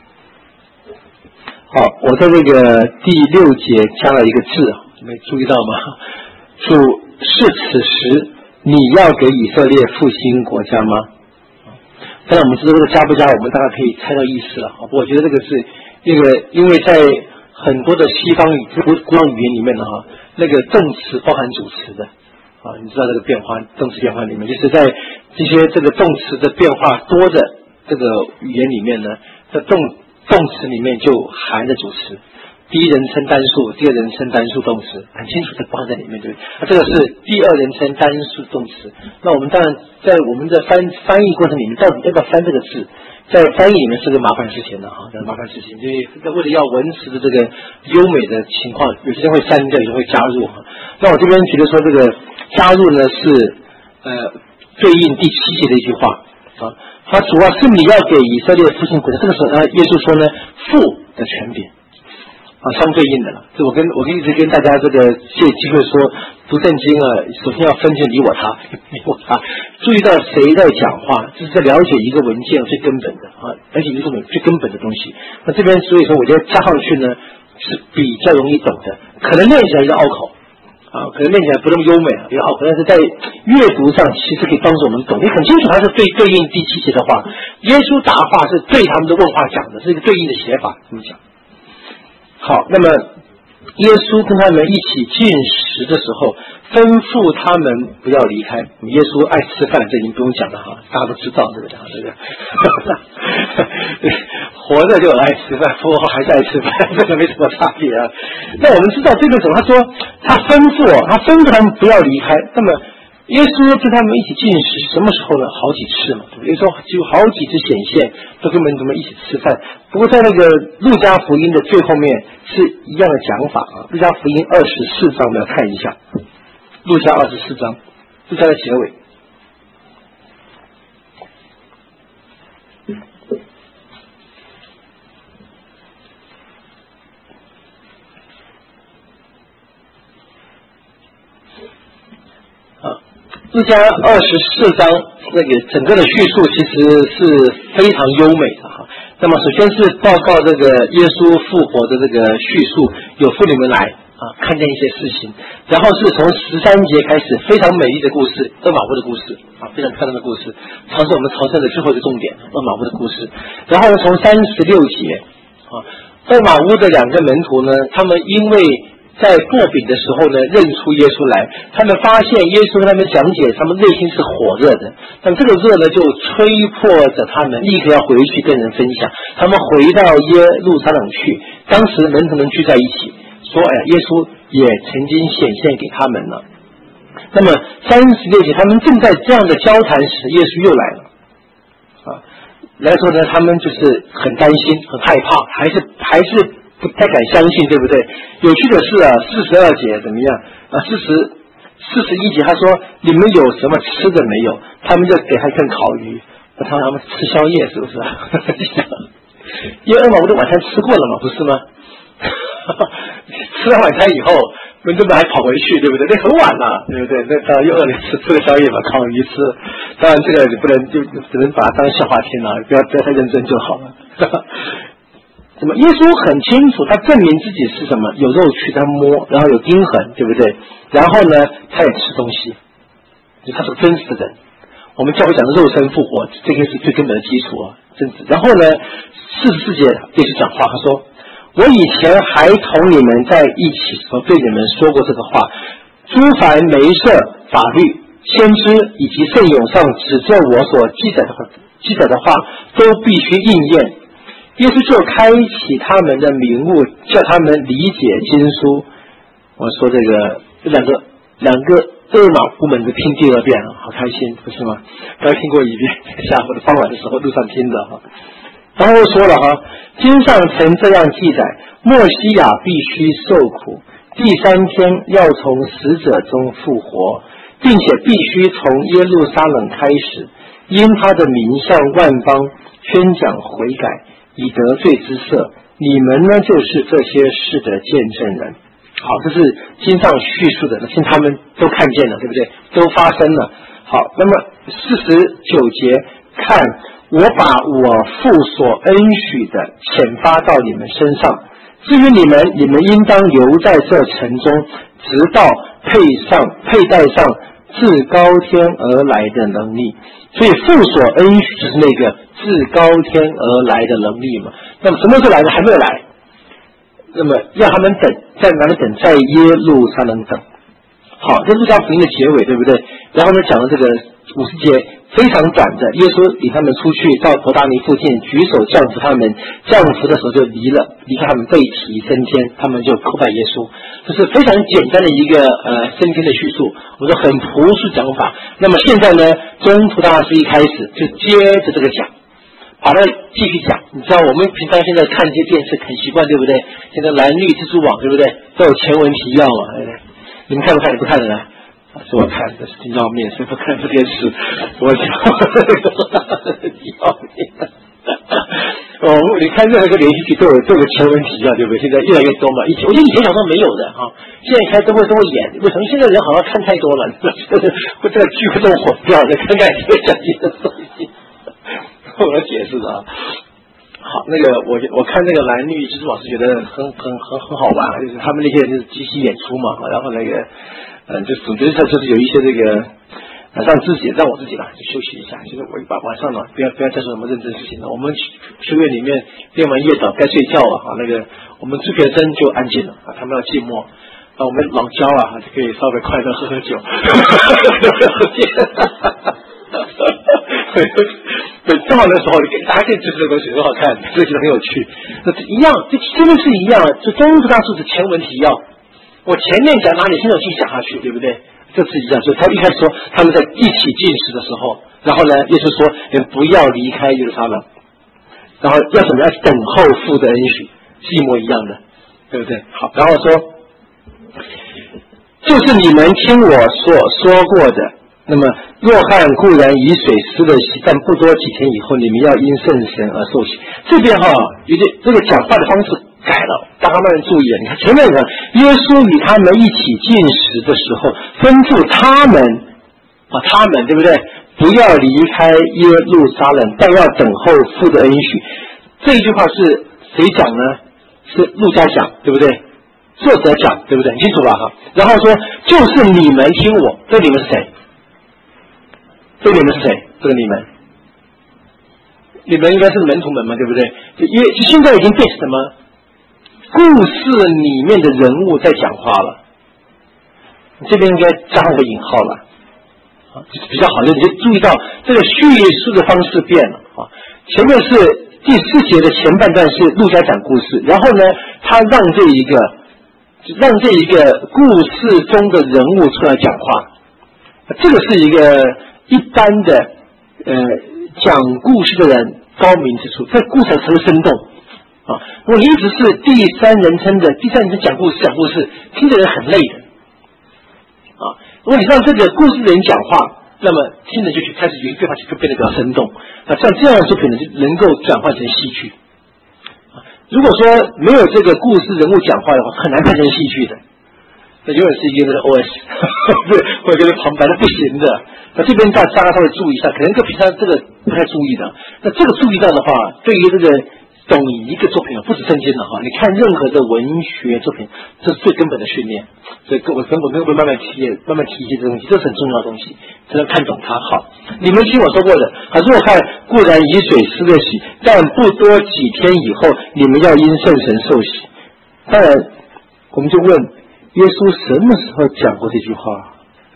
好，我在这个第6节加了一个字，没注意到吗？主，是此时你要给以色列复兴国家吗？当然我们知道这个加不加，我们大概可以猜到意思了。我觉得这个是因为在很多的西方古老语言里面那个动词包含主词的你知道这个变化，动词变化里面，就是在这些这个动词的变化多的这个语言里面呢，在动词里面就含着主词。第一人称单数，第二人称单数动词，很清楚的包含在里面，对不对？这个是第二人称单数动词。那我们当然在我们的翻译过程里面，到底要不要翻这个字，在翻译里面是个麻烦事情的这个麻烦事情，因为为了要文词的这个优美的情况，有些人会删掉，有些人会加入那我这边觉得说这个加入呢是对应第7节的一句话他主要是你要给以色列复兴国家。这个时候耶稣说呢，父的权柄相对应的了。我一直跟大家这个借机会说，读圣经首先要分清你我他，注意到谁在讲话，这是在了解一个文件最根本的了解一个最根本的东西。那这边所以说我觉得加上去呢是比较容易懂的，可能念起来是拗口可能念起来不那么优美可能是在阅读上其实可以帮助我们懂。你很清楚它是对应第7节的话，耶稣答话是对他们的问话讲的，是一个对应的写法，这么讲。好，那么耶稣跟他们一起进食的时候，吩咐他们不要离开。耶稣爱吃饭，这已经不用讲了大家都知道这个活着就爱吃饭，复活还是爱吃饭，这个没什么差别那我们知道这个时候，他说他吩咐他们不要离开。那么耶稣跟他们一起进食，什么时候呢？好几次嘛，对不对？耶稣就好几次显现，都跟门徒们一起吃饭。不过在那个路加福音的最后面是一样的讲法路加福音24章我们要看一下，路加24章，路加的结尾。路加24章那个整个的叙述其实是非常优美的那么首先是报告这个耶稣复活的这个叙述，有妇女们来看见一些事情，然后是从13节开始非常美丽的故事，厄玛乌的故事非常漂亮的故事，常是我们朝圣的最后一个重点，厄玛乌的故事。然后呢，从36节厄玛乌的2个门徒呢，他们因为在擘饼的时候呢，认出耶稣来，他们发现耶稣跟他们讲解，他们内心是火热的，但这个热呢就吹迫着他们立刻要回去跟人分享。他们回到耶路撒冷去，当时门徒们聚在一起，说耶稣也曾经显现给他们了。那么36节，他们正在这样的交谈时，耶稣又来了来的时候呢，他们就是很担心很害怕，还是不太敢相信，对不对？有趣的是42节怎么样41节他说你们有什么吃的没有？他们就给他一份烤鱼，他们吃宵夜是不是因为厄玛乌的晚餐吃过了嘛，不是吗吃完晚餐以后门徒们还跑回去，对不对？那很晚了，对不对？那当然又饿了，吃个宵夜嘛，烤鱼吃。当然这个你不能就只能把它当笑话听了，不要太认真就好了那么耶稣很清楚，他证明自己是什么，有肉去他摸，然后有钉痕，对不对？然后呢，他也吃东西，他是个真实的人。我们教会讲的肉身复活，这个是最根本的基础真实。然后呢，44节耶稣讲话，他说：“我以前还同你们在一起时候，对你们说过这个话，诸凡梅瑟、法律、先知以及圣咏上指着我所记载的话，都必须应验。”耶稣就开启他们的明悟，叫他们理解经书。我说这个两个厄玛乌门子听第2遍好开心，不是吗？刚听过1遍，下午的傍晚的时候路上听的然后说了经上曾这样记载，默西亚必须受苦，第3天要从死者中复活，并且必须从耶路撒冷开始，因他的名向万邦宣讲悔改，以得罪之色，你们呢就是这些事的见证人。好，这是经上叙述的，听他们都看见了，对不对？都发生了。好，那么49节，看我把我父所恩许的遣发到你们身上，至于你们应当留在这城中，直到佩戴上自高天而来的能力。所以父所恩许就是那个自高天而来的能力嘛。那么什么时候来的？还没有来。那么让他们等，在哪里等？在耶路撒冷等。好，这路加福音的结尾，对不对？然后呢，讲了这个50节非常短的，耶稣领他们出去到伯大尼附近，举手降服他们，降服的时候就离开他们被提升天，他们就叩拜耶稣。这是非常简单的一个升天的叙述，我说很朴素讲法。那么现在呢，中途大师一开始就接着这个讲，把它继续讲。你知道我们平常现在看这些电视很习惯，对不对？现在蓝绿蜘蛛网，对不对？都有前文提要嘛，对不对？你们看不看？你不看的呢？是我看的，是挺要命，所以不看这电视。我要命。你看任何一个连续剧都有前文提要，对不对？现在越来越多嘛。我觉得以前小时候没有的现在看都会演。为什么？现在人好像看太多了，会这个剧会这么混掉的，看看会讲些东西。我要解释的好，那个我看那个蓝绿蜘蛛网是觉得很好玩，就是他们那些人就是即兴演出嘛，然后那个就总觉得就是有一些这个让我自己吧，就休息一下，就是晚上呢不要再做什么认真事情了。我们学院里面练完夜祷该睡觉了啊，那个我们制片生就安静了啊，他们要寂寞。我们老焦啊，就可以稍微快乐喝酒。对，正好那时候大家可以吃这个东西很好看，这个很有趣。那一样，这真的是一样。就中部大数是前文提要，我前面讲哪里，现在继续讲下去，对不对？这是一样。所以他一开始说他们在一起进食的时候，然后呢，耶稣说你们不要离开耶路撒冷，然后要怎么样等候父的恩许，是一模一样的，对不对？好，然后说。就是你们听我所说过的，那么若翰固然以水施了洗，但不多几天以后，你们要因圣神而受洗。这边有点这个讲话的方式改了，大家慢慢注意了。你看前面呢，耶稣与他们一起进食的时候，吩咐他们对不对？不要离开耶路撒冷，但要等候父的恩许。这一句话是谁讲呢？是路加讲，对不对？作者讲，对不对？很清楚吧？哈。然后说，就是你们听我，这你们是谁？这你们是谁？这个你们应该是门徒们嘛，对不对？因为现在已经变成什么？故事里面的人物在讲话了，这边应该加上个引号了，比较好。你就注意到这个叙述的方式变了啊。前面是第4节的前半段是路加讲故事，然后呢，他让这一个故事中的人物出来讲话，这个是一个一般的讲故事的人高明之处，这故事才会生动啊。如果你一直是第三人称讲故事，听的人很累的啊。如果你让这个故事的人讲话，那么听着就开始有一句话就变得比较生动，像这样的作品呢，就能够转换成戏剧。如果说没有这个故事人物讲话的话，很难拍成戏剧的，那永远是一个 OS， 或者跟旁白的不行的。那这边大家稍微注意一下，可能跟平常这个不太注意的。那这个注意到的话，对于这个懂一个作品不止圣经了哈，你看任何的文学作品，这是最根本的训练。所以我跟各位慢慢提一些这东西，这是很重要的东西，才能看懂它。好，你们听我说过的，若翰固然以水施了洗，但不多几天以后，你们要因圣神受洗。当然，我们就问耶稣什么时候讲过这句话？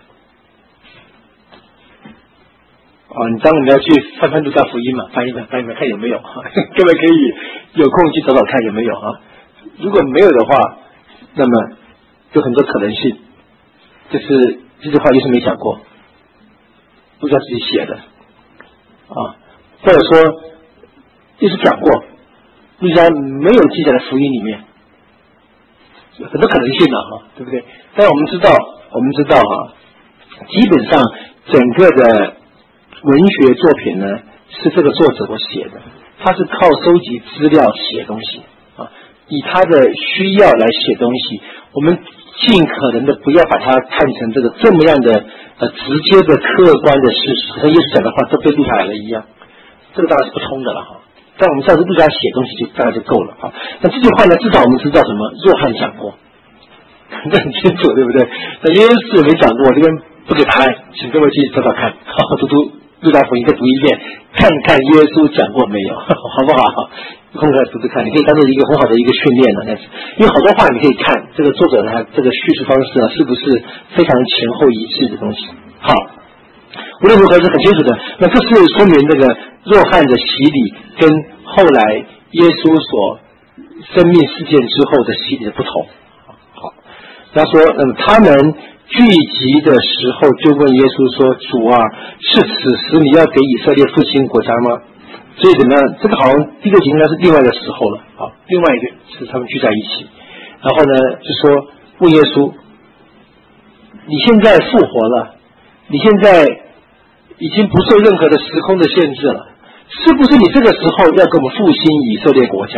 你当然要去翻路加福音嘛，翻一翻看有没有各位可以有空去找找看有没有如果没有的话，那么有很多可能性，就是这句话耶稣没讲过，路加自己写的或者说耶稣讲过，路加没有记载在福音里面，有很多可能性的对不对？但是我们知道基本上整个的文学作品呢，是这个作者所写的，他是靠收集资料写东西以他的需要来写东西。我们尽可能的不要把它看成这个这么样的直接的客观的事实，和耶稣讲的话都被录下来了一样，这个当然是不通的了但我们知道路加写东西就大概就够了那这句话呢，至少我们知道什么？若翰讲过，这很清楚，对不对？那耶稣没讲过，这边不给答案，请各位去找找看，读路加福音再读一遍，看看耶稣讲过没有，好不好？空出来读读看，你可以当做一个很好的一个训练了。因为好多话你可以看这个作者他这个叙述方式是不是非常前后一致的东西。好，无论如何是很清楚的。那这是说明这个若翰的洗礼跟后来耶稣所生命事件之后的洗礼的不同。好，他说，他们聚集的时候就问耶稣说：“主啊，是此时你要给以色列复兴国家吗？”所以怎么样？这个好像第6节应该是另外一个时候了另外一个是他们聚在一起，然后呢就说问耶稣：“你现在复活了，你现在已经不受任何的时空的限制了，是不是你这个时候要给我们复兴以色列国家？”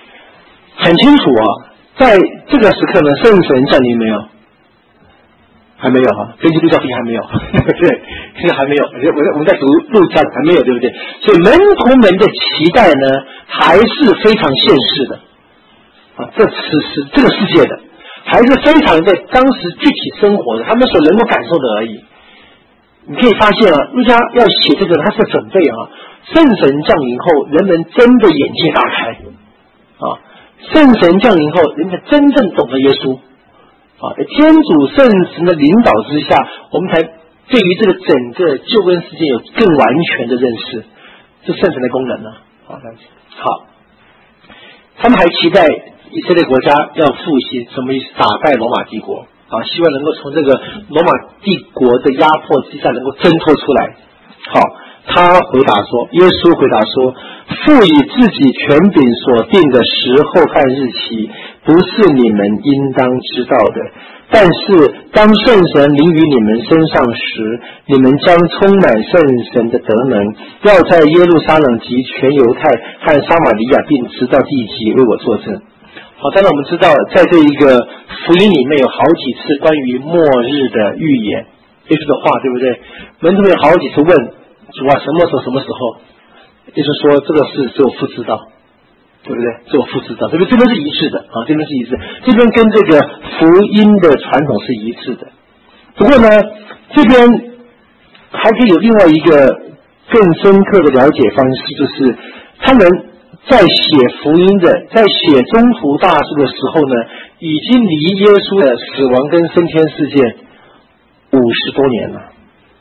很清楚在这个时刻呢，圣神降临没有？ 还没有啊，根据路加福音还没有，对，这个还没有。我们在读路加还没有，对不对？所以门徒们的期待呢，还是非常现实的啊，这个世界的，还是非常在当时具体生活的，他们所能够感受的而已。你可以发现啊，路加要写这个，他是准备啊，圣神降临后，人们真的眼界大开啊，圣神降临后，人们真正懂得耶稣。啊，天主圣神的领导之下，我们才对于这个整个救恩世界有更完全的认识，是圣神的功能呢。好，他们还期待以色列国家要复兴，什么意思？打败罗马帝国啊，希望能够从这个罗马帝国的压迫之下能够挣脱出来。好，耶稣回答说，父以自己权柄所定的时候和日期，不是你们应当知道的，但是当圣神临于你们身上时，你们将充满圣神的德能，要在耶路撒冷及全犹太和撒玛利亚并直到地极为我作证。好，当然我们知道在这一个福音里面有好几次关于末日的预言，耶稣的话，对不对？门徒们有好几次问主啊，什么时候？耶稣说这个事只有父知道，对不对？只有父知道，对不对？这边是一致的啊，这边是一致，这边跟这个福音的传统是一致的。不过呢，这边还可以有另外一个更深刻的了解方式，就是他们在写福音的，在写宗徒大书的时候呢，已经离耶稣的死亡跟升天事件50多年了。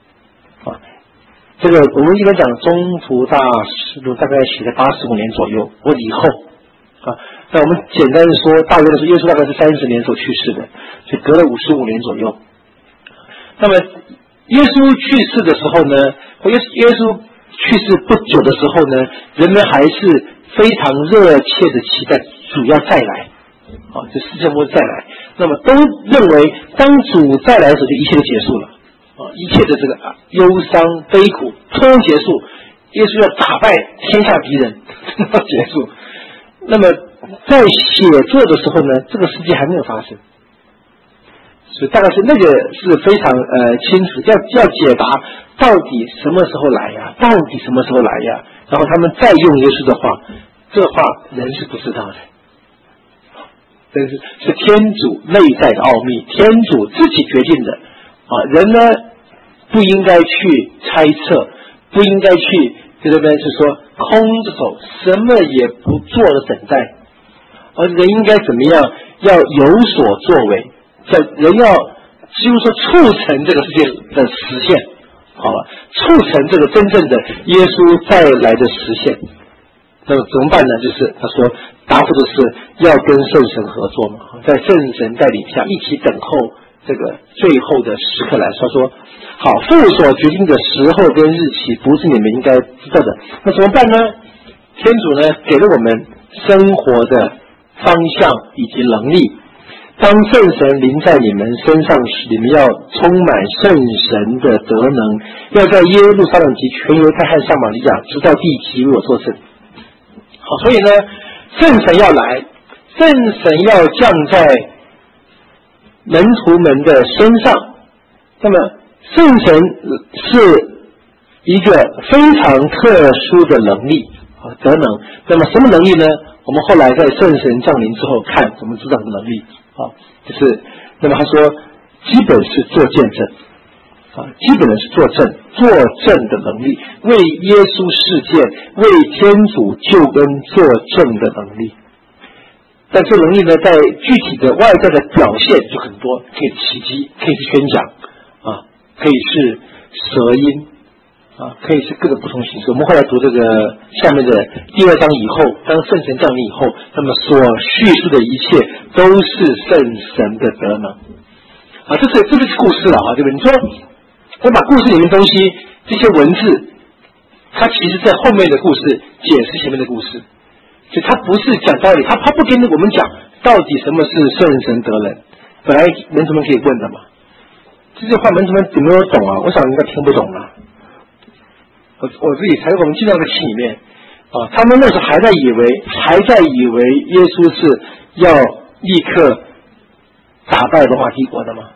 这个我们一般讲宗徒大事录大概写在85年左右或以后啊，那我们简单的说，大约的说，耶稣大概是30年所去世的，所以隔了55年左右。那么耶稣去世的时候呢，耶稣去世不久的时候呢，人们还是非常热切的期待主要再来啊，这世界末日再来，那么都认为当主再来的时候，就一切都结束了。一切的这个忧伤悲苦通通结束，耶稣要打败天下敌人结束。那么在写作的时候呢，这个事件还没有发生，所以大概是那个是非常清楚，要解答到底什么时候来呀？到底什么时候来呀？然后他们再用耶稣的话，这话人是不知道的，这是天主内在的奥秘，天主自己决定的啊，人呢不应该去猜测，不应该去在这边是说空着手什么也不做的等待，而人应该怎么样？要有所作为，人要几乎说促成这个世界的实现，好吧？促成这个真正的耶稣再来的实现。那么怎么办呢？就是他说答复的是要跟圣神合作嘛，在圣神带领下一起等候这个最后的时刻来。他说好，父所决定的时候跟日期不是你们应该知道的，那怎么办呢？天主呢给了我们生活的方向以及能力，当圣神临在你们身上时，你们要充满圣神的德能，要在耶路撒冷及全犹太和撒玛利亚直到地极为我作证。好，所以呢圣神要来，圣神要降在门徒们的身上，那么圣神是一个非常特殊的能力德能。那么什么能力呢？我们后来在圣神降临之后看怎么知道什么能力就是那么他说基本是做见证基本的是作证的能力，为耶稣事件为天主救恩作证的能力。但这能力呢在具体的外在的表现就很多，可以奇迹，可以是宣讲可以是舌音可以是各种不同形式。我们后来读这个下面的第2章以后，当圣神降临以后，那么所叙述的一切都是圣神的德能这是故事了对不对？你说我把故事里面东西这些文字，它其实在后面的故事解释前面的故事，所以它不是讲道理，它不跟我们讲到底什么是圣神德能。本来门徒们可以问的嘛，这句话门徒们有没有懂我想应该听不懂我自己才我们进到这个气里面他们那时候还在以为耶稣是要立刻打败罗马帝国的嘛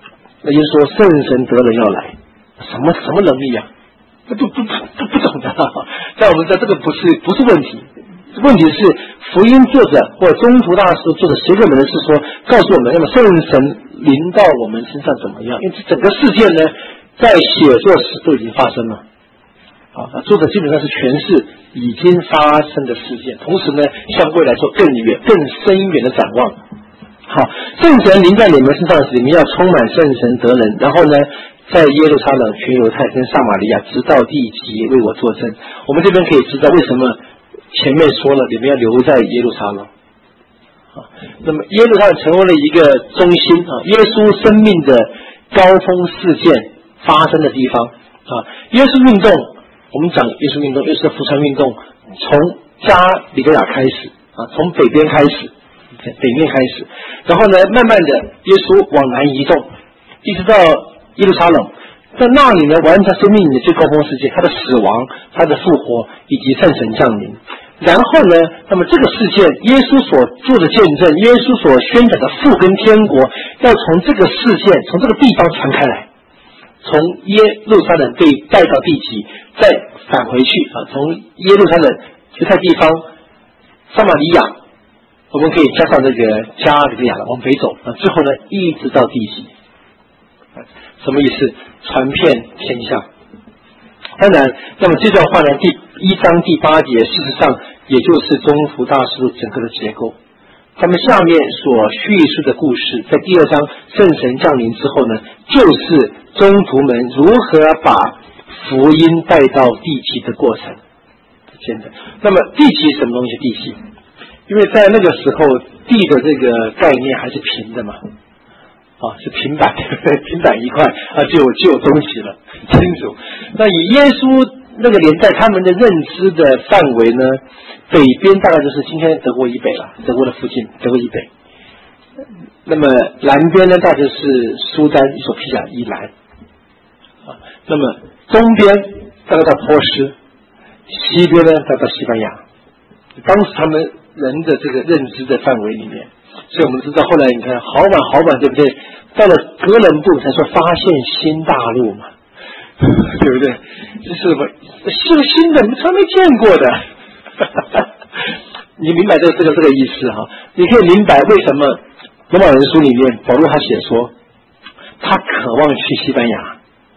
那就是说圣神得人要来，什么能力啊？不懂的。但我们知道这个不是问题，问题是福音作者或者中途大师作者写给我们的是说，告诉我们，那么圣神临到我们身上怎么样？因为整个事件呢，在写作时都已经发生了。作者基本上是诠释已经发生的事件，同时呢，向未来做更深远的展望。好，圣神临在你们身上时，你们要充满圣神得人，然后呢，在耶路撒冷、全犹太跟撒玛利亚，直到地极为我作证。我们这边可以知道为什么前面说了，你们要留在耶路撒冷。那么耶路撒冷成为了一个中心耶稣生命的高峰事件发生的地方耶稣运动，我们讲耶稣运动，耶稣的福传运动，从加里肋亚开始从北边开始，北面开始，然后呢，慢慢的耶稣往南移动，一直到耶路撒冷，在那里呢，完成生命的最高峰事件，他的死亡、他的复活以及圣神降临。然后呢，那么这个事件，耶稣所做的见证，耶稣所宣讲的父跟天国，要从这个事件，从这个地方传开来，从耶路撒冷被带到地极，再返回去从耶路撒冷犹太地方撒玛利亚，我们可以加上这个加利利亚往北走最后呢，一直到地极。什么意思？传遍天下。当然，那么这段话呢，第1章第8节，事实上也就是中途大师整个的结构。他们下面所叙述的故事，在第2章圣神降临之后呢，就是中途们如何把福音带到地极的过程。见证。那么地极什么东西？地极，因为在那个时候地的这个概念还是平的嘛。是平板一块就有东西了，清楚。那以耶稣那个年代他们的认知的范围呢，北边大概就是今天德国以北了，德国的附近，德国以北。那么南边呢，大概是苏丹、伊索比亚以南那么中边大概到波斯，西边呢大概到西班牙。当时他们人的这个认知的范围里面，所以我们知道后来你看好晚对不对？到了哥伦布才说发现新大陆嘛，对不对？这是什么？是新的，你从来没见过的。你明白这个意思你可以明白为什么罗马人书里面保罗他写说，他渴望去西班牙，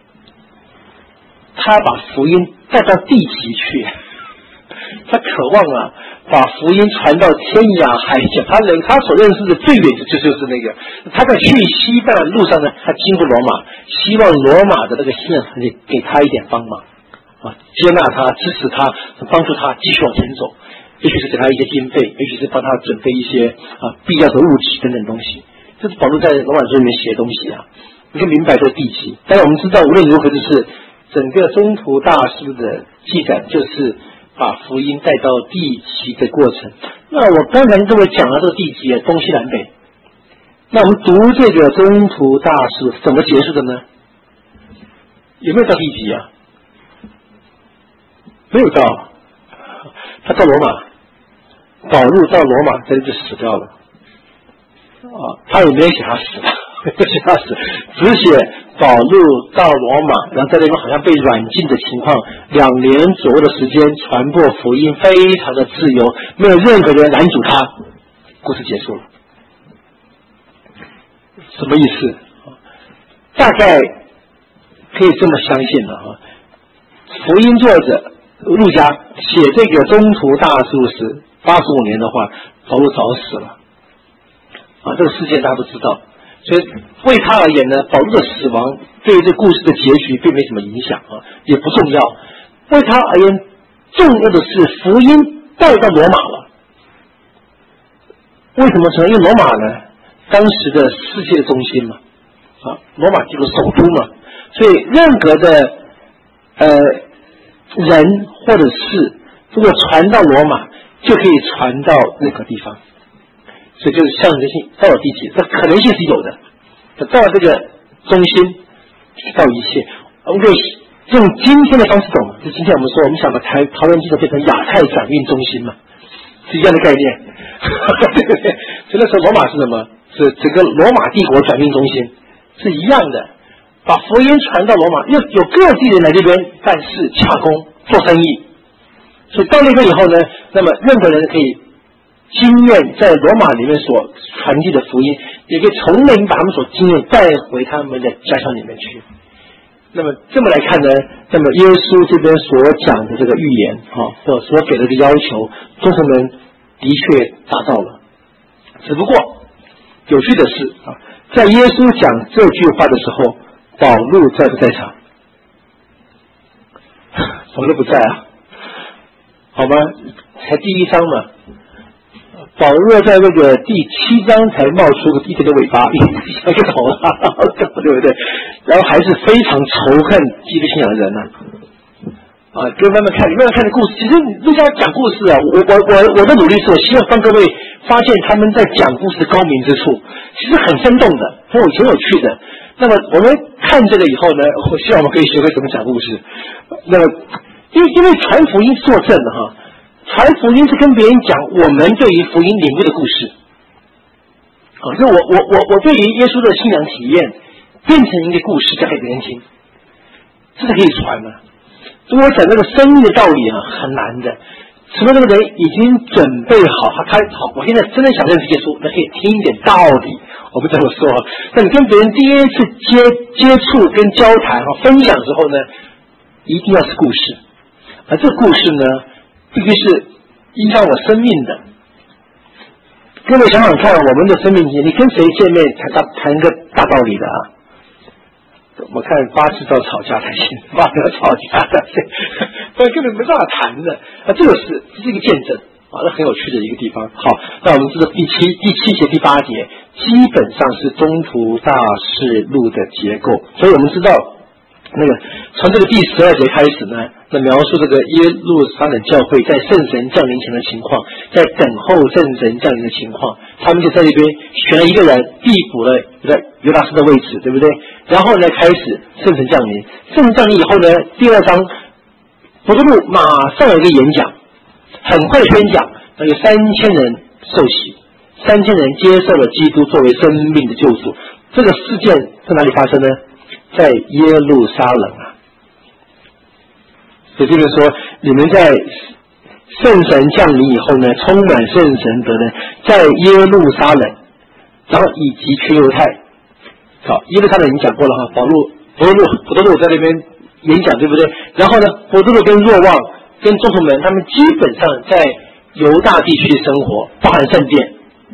他把福音带到地极去，他渴望把福音传到天涯海角。他所认识的最远的就是那个，他在去西班牙路上呢，他经过罗马，希望罗马的那个信仰团体给他一点帮忙接纳他，支持他，帮助他继续往前走。也许是给他一些经费，也许是帮他准备一些必要的物质等等东西。这是保罗在罗马书里面写的东西你可以明白这个地极。但是我们知道无论如何，就是整个中途大师的记载就是把福音带到地极的过程。那我刚才跟各位讲了这个地极东西南北，那我们读这个中途大师怎么结束的呢？有没有到地极没有到，他到罗马，保禄到罗马，这就死掉了他也没有写他死了，只写保禄到罗马，然后在那边好像被软禁的情况，2年左右的时间传播福音，非常的自由，没有任何人拦阻他。故事结束了。什么意思？大概可以这么相信了福音作者路加写这个中途大事时85年的话，保禄早死了这个事件大家都知道。所以为他而言呢，保禄的死亡对于这故事的结局并没什么影响也不重要。为他而言，重要的是福音带到罗马了。为什么说？因为罗马呢，当时的世界的中心嘛罗马就是首都嘛，所以任何的人或者事，如果传到罗马，就可以传到任何地方。所以就是象征性到了地极，这可能性是有的。到了这个中心，到一切，我们可以用今天的方式懂。就今天我们说，我们想把桃园机场变成亚太转运中心嘛，是一样的概念。对不对？所以那时候罗马是什么？是整个罗马帝国转运中心，是一样的。 把福音传到罗马，又有各地人来这边办事、洽公、做生意。所以到那边以后呢，那么任何人可以经验在罗马里面所传递的福音，也可以从那里把他们所经验带回他们的家乡里面去。那么这么来看呢，那么耶稣这边所讲的这个预言或所给的这个要求，众圣们的确达到了。只不过有趣的是在耶稣讲这句话的时候，保禄在不在场？保禄不在啊，好吗？才第1章嘛。保罗在那个第7章才冒出一点的尾巴，一个头对不对？然后还是非常仇恨基督信仰的人跟慢慢看，你慢慢看的故事。其实路加讲故事我的努力是我希望帮各位发现他们在讲故事的高明之处，其实很生动的，很有趣的。那么我们看这个以后呢，我希望我们可以学会怎么讲故事。那么因为传福音作证传福音是跟别人讲我们对于福音领悟的故事。就我对于耶稣的信仰体验变成一个故事讲给别人听，这是可以传的。如果讲那个生命的道理很难的。除非那个人已经准备好，他好，我现在真的想认识耶稣，那可以听一点道理。我们这么说，那你跟别人第一次接触跟交谈分享之后呢，一定要是故事，而这个故事呢，必须是依照我生命的。各位想想看，我们的生命经验，你跟谁见面谈个大道理的我看8次都要吵架才行，8次要吵架才行，不然根本没办法谈的。这是一个见证那很有趣的一个地方。好，那我们知道第7节、第8节基本上是中途大事录的结构，所以我们知道那个从这个第12节开始呢，那描述这个耶路撒冷教会在圣神降临前的情况，在等候圣神降临的情况，他们就在这边选了一个人，递补了犹大斯的位置，对不对？然后呢，开始圣神降临。圣神降临以后呢，第2章伯多禄马上有一个演讲，很快的宣讲，有3000人受洗，3000人接受了基督作为生命的救主。这个事件在哪里发生呢？在耶路撒冷所以这个说，你们在圣神降临以后呢，充满圣神的呢，在耶路撒冷，然后以及全犹太。好，耶路撒冷已经讲过了伯多禄在那边演讲，对不对？然后呢，伯多禄跟若望跟众徒们，他们基本上在犹大地区生活，包含圣殿。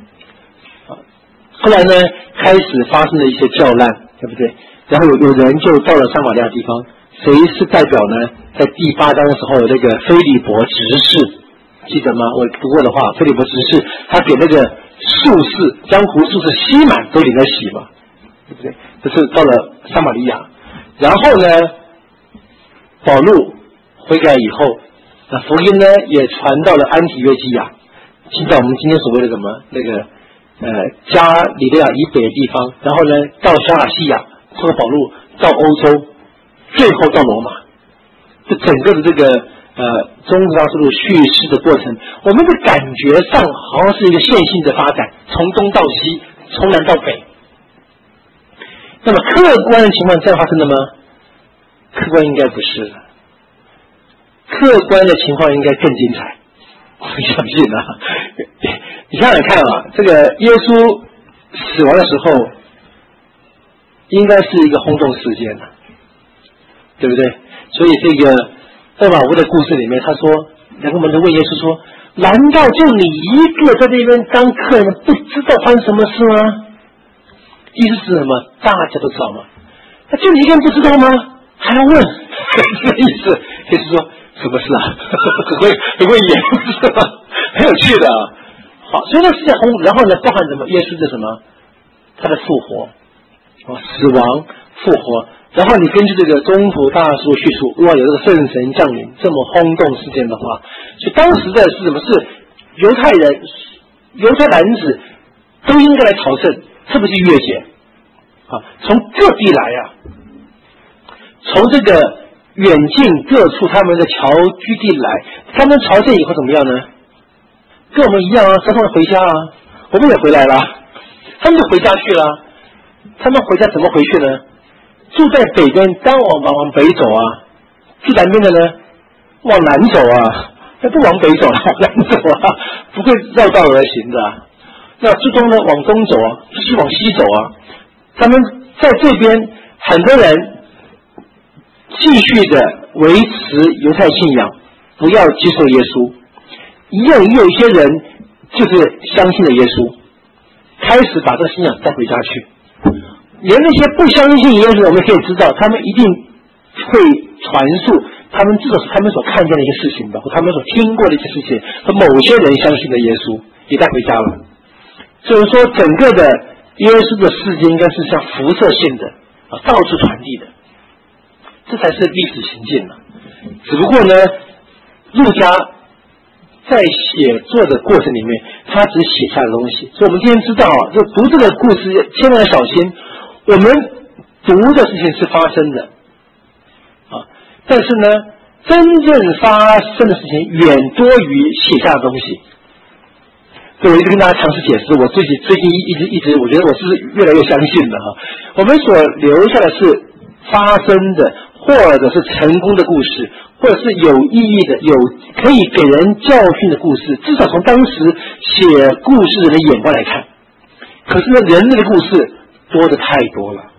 后来呢，开始发生了一些教难，对不对？然后有人就到了撒玛利亚地方，谁是代表呢？在第8章的时候，有那个腓利伯执事，记得吗？我读过的话，腓利伯执事他给那个术士江湖术士西满都领了洗嘛，对不对？这是到了撒玛利亚，然后呢，保禄悔改以后，那福音呢也传到了安提约基亚，进到我们今天所谓的什么那个加里利亚以北的地方，然后呢到小亚细亚，通过保禄到欧洲，最后到罗马。这整个的这个中途大事录叙事的过程，我们的感觉上好像是一个线性的发展，从东到西，从南到北。那么客观的情况这样发生的吗？客观应该不是的，客观的情况应该更精彩，我相信你想想看这个耶稣死亡的时候应该是一个轰动事件对不对？所以这个厄玛乌的故事里面，他说2个门徒问耶稣说，难道就你一个在那边当客人，不知道发生什么事吗？意思是什么？大家都知道吗？他就你一个人不知道吗？还要问？这个意思就是说什么事很会演，是吧？很有趣的好，所以那是在轰，然后呢，包含什么？耶稣的什么？他的复活死亡复活，然后你根据这个中途大事叙述，如果有这个圣神降临这么轰动事件的话，所以当时的是什么？是犹太人、犹太男子都应该来朝圣，特别是逾越节从各地来从这个远近各处他们的侨居地来，他们朝圣以后怎么样呢？跟我们一样早上回家我们也回来了，他们就回家去了。他们回家怎么回去呢？ 住在北边当往北走啊，住南边的呢往南走啊，那不往北走了，往南走啊，不会绕道而行的啊。那住东呢往东走啊，继续往西走啊。他们在这边很多人继续的维持犹太信仰，不要接受耶稣，也有一些人就是相信了耶稣，开始把这个信仰带回家去。连那些不相信耶稣，我们可以知道，他们一定会传述他们至少是他们所看见的一些事情吧，或他们所听过的一些事情，和某些人相信的耶稣也带回家了。所以说，整个的耶稣的世界应该是像辐射性的到处传递的，这才是历史行进了。只不过呢，路加在写作的过程里面，他只写下的东西。所以我们今天知道就读这个故事千万要小心，我们读的事情是发生的但是呢，真正发生的事情远多于写下的东西。所以我一直跟大家尝试解释，我最近一直我觉得我是越来越相信了我们所留下的是发生的，或者是成功的故事，或者是有意义的、有可以给人教训的故事，至少从当时写故事人的眼光来看。可是呢，人类的故事多的太多了。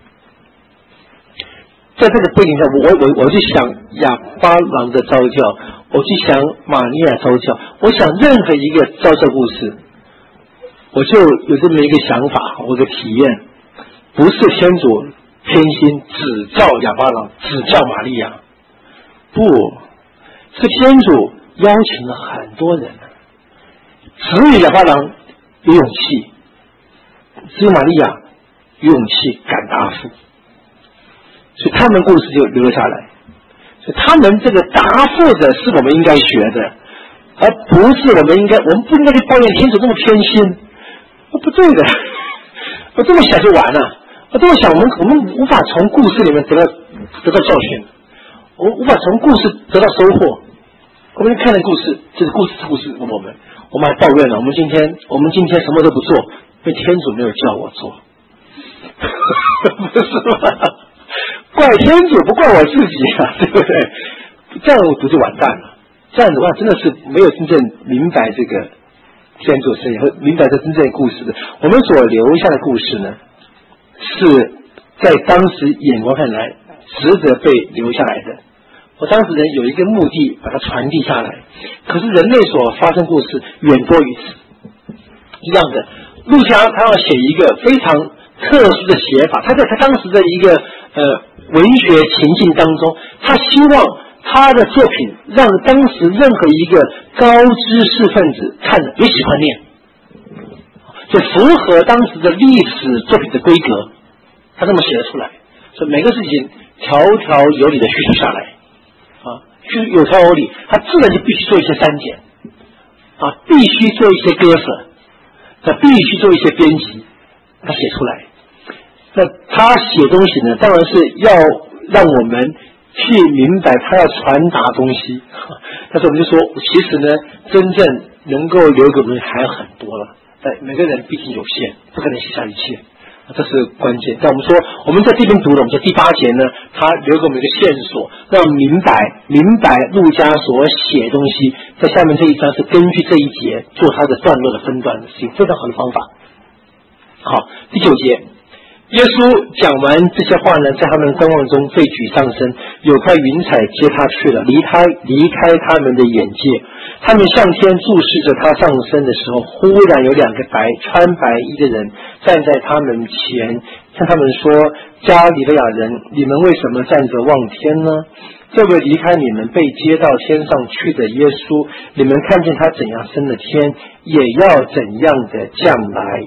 在这个背景下，我去想亚巴郎的召教，我去想玛利亚召教，我想任何一个召教故事，我就有这么一个想法，我的体验，不是天主偏心只叫亚巴郎，只叫玛利亚，不是天主邀请了很多人，只有亚巴郎有勇气，只有玛利亚有勇气敢答复，所以他们故事就留了下来。所以他们这个答复的是我们应该学的，而不是我们不应该去抱怨天主这么偏心，不对的，我这么想就完了。我这么想，我们无法从故事里面得到教训，我们无法从故事得到收获。我们看的故事，这个故事我们还抱怨了，我们今天什么都不做，因为天主没有叫我做，不是吗？怪天主不怪我自己对不对？这样我读就完蛋了。这样的话真的是没有真正明白这个天主圣言和明白这真正的故事的。我们所留下的故事呢，是在当时眼光看来值得被留下来的。我当时人有一个目的把它传递下来，可是人类所发生故事远多于此。一样的，路加他要写一个非常特殊的写法，他在他当时的一个文学情境当中，他希望他的作品让当时任何一个高知识分子看了也喜欢念，就符合当时的历史作品的规格，他这么写了出来。所以每个事情条条有理的叙述下来有条有理，他自然就必须做一些删减必须做一些割舍，必须做一些编辑，他写出来。那他写东西呢，当然是要让我们去明白他要传达东西。但是我们就说，其实呢，真正能够留给我们还有很多了。每个人毕竟有限，不可能写下一切，这是关键。但我们说，我们在这边读了，我们说第8节呢，他留给我们一个线索，让我们明白路加所写的东西，在下面这一章是根据这一节做他的段落的分段，是一个非常好的方法。好，第9节。耶稣讲完这些话呢，在他们观望中被举上身，有块云彩接他去了，离开他们的眼界。他们向天注视着他上身的时候，忽然有2个穿白衣的人站在他们前，向他们说：加利利亚人，你们为什么站着望天呢？这位离开你们被接到天上去的耶稣，你们看见他怎样升了天，也要怎样的降来。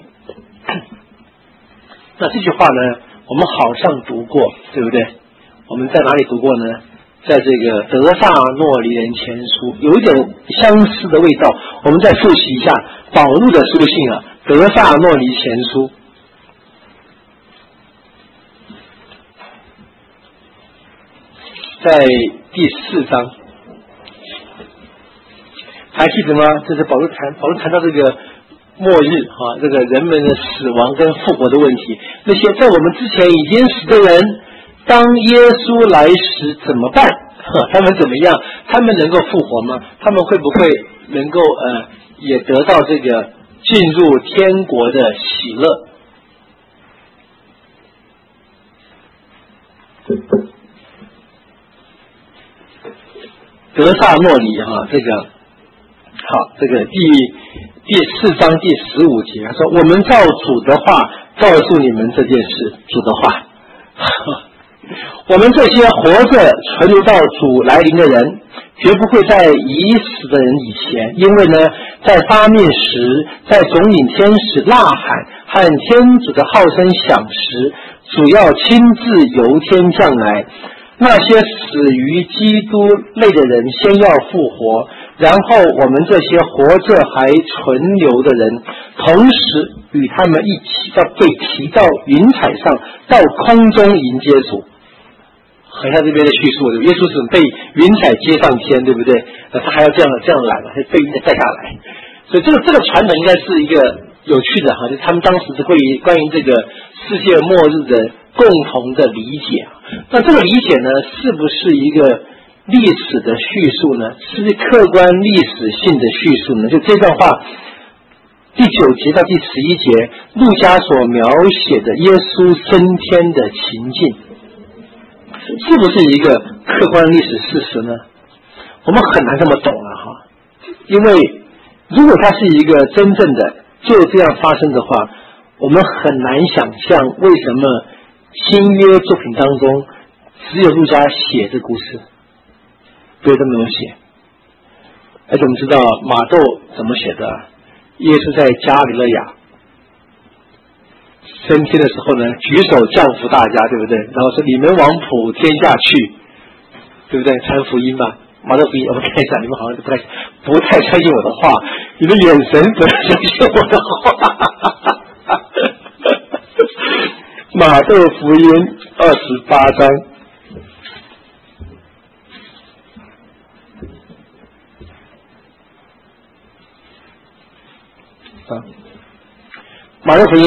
那这句话呢，我们好像读过，对不对？我们在哪里读过呢？在这个德萨诺尼人前书，有一点相似的味道。我们再复习一下保禄的书信德萨诺尼前书。在第4章，还记得吗？这是保禄谈到这个末日这个人们的死亡跟复活的问题，那些在我们之前已经死的人， 当耶稣来时怎么办？他们怎么样？他们能够复活吗？他们会不会能够也得到这个进入天国的喜乐？得撒诺里这个好，这个第4章第15节，他说：“我们照主的话告诉你们这件事。”主的话，我们这些活着存留到主来临的人，绝不会在已死的人以前，因为呢，在发命时，在总领天使呐喊和天主的号声响时，主要亲自由天降来。那些死于基督内的人先要复活，然后我们这些活着还存留的人，同时与他们一起要被提到云彩上，到空中迎接主。很像这边的叙述，耶稣是被云彩接上天，对不对？他还要这样来嘛，被云彩带下来。所以这个传统应该是一个有趣的就是他们当时是关于这个世界末日的共同的理解。那这个理解呢，是不是一个历史的叙述呢？是不是客观历史性的叙述呢？就这段话第9节到第11节，路加所描写的耶稣升天的情境，是不是一个客观历史事实呢？我们很难这么懂因为如果它是一个真正的就这样发生的话，我们很难想象为什么新约作品当中只有路加写这故事，别的没有写。而且我们知道马窦怎么写的，耶稣在加里肋亚升天的时候呢，举手降服大家，对不对？然后说你们往普天下去，对不对？传福音吧。马窦福音我们看一下，你们好像不太相信我的话，你的眼神不太相信我的话。马窦福音28章马窦福音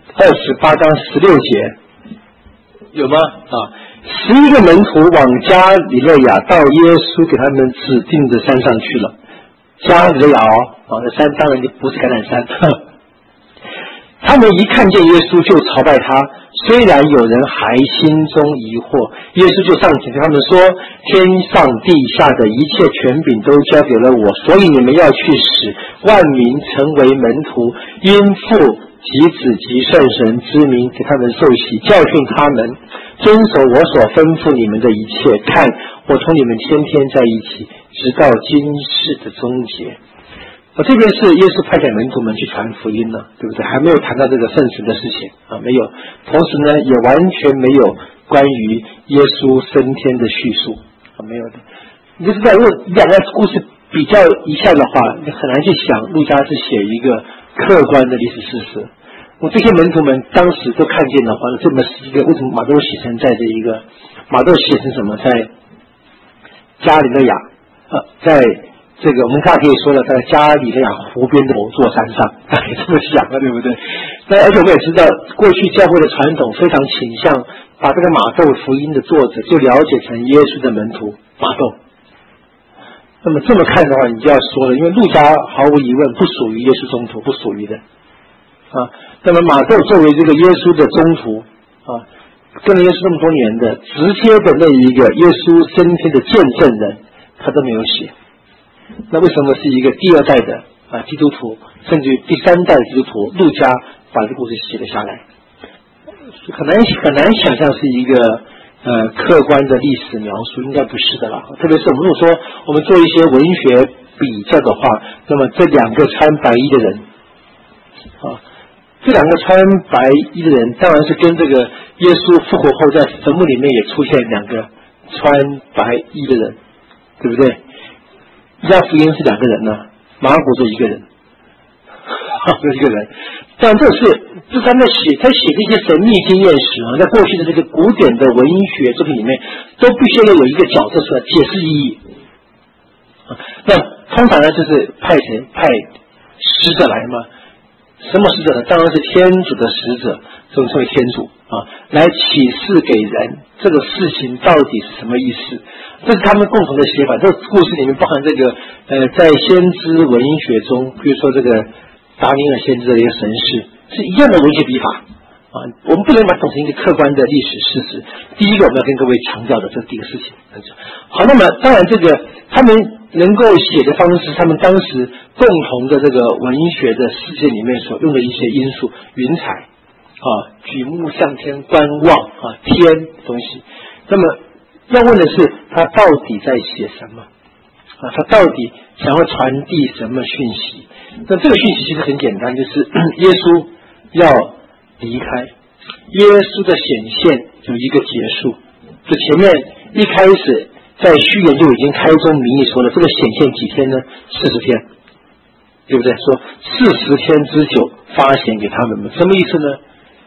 28章16节有吗？11个门徒往加里肋亚，到耶稣给他们指定的山上去了。加里肋亚这山当然就不是橄榄山。他们一看见耶稣就朝拜他，虽然有人还心中疑惑，耶稣就上前对他们说：天上地下的一切权柄都交给了我，所以你们要去使万民成为门徒，因父及子及圣神之名给他们受洗，教训他们遵守我所吩咐你们的一切。看，我同你们天天在一起，直到今世的终结。这边是耶稣派遣门徒们去传福音呢，对不对？还没有谈到这个圣神的事情没有。同时呢，也完全没有关于耶稣升天的叙述没有的。你就知道，如果两个故事比较一下的话，你很难去想路加是写一个客观的历史事实。这些门徒们当时都看见的话，这么是一个为什么马窦写成在这一个马窦写成什么在加里肋亚在这个我们大家可以说了，在加里肋亚湖边的某座山上，大家这么想对不对？而且我们也知道，过去教会的传统非常倾向把这个马窦福音的作者就了解成耶稣的门徒马窦。那么这么看的话，你就要说了，因为路加毫无疑问不属于耶稣宗徒，不属于的那么马窦作为这个耶稣的宗徒跟了耶稣这么多年的直接的那一个耶稣升天的见证人，他都没有写。那为什么是一个第二代的基督徒，甚至于第三代的基督徒路加把这个故事写了下来？很难想象是一个客观的历史描述，应该不是的啦。特别是我们如果说我们做一些文学比较的话，那么这两个穿白衣的人这两个穿白衣的人当然是跟这个耶稣复活后在坟墓里面也出现两个穿白衣的人，对不对？约翰福音是两个人呢，马可就一个人就一个人。但他写这些神秘经验史在过去的这个古典的文学作品里面都必须要有一个角色出来解释意义那通常呢就是派使者来嘛， 什么使者呢？当然是天主的使者，这种称为天主来启示给人这个事情到底是什么意思。这是他们共同的写法。这个故事里面包含这个在先知文学中，比如说这个达尼尔先知的一个神事，是一样的文学笔法我们不能把它当成一个客观的历史事实。第一个我们要跟各位强调的，这是第一个事情。好，那么当然这个他们能够写的方式，他们当时共同的这个文学的世界里面所用的一些因素，云彩举目向天观望天东西。那么要问的是，他到底在写什么他到底想要传递什么讯息？那这个讯息其实很简单，就是耶稣要离开，耶稣的显现有一个结束。就前面一开始在序言就已经开宗明义说了，这个显现几天呢？40天，对不对？说40天之久发显给他们，什么意思呢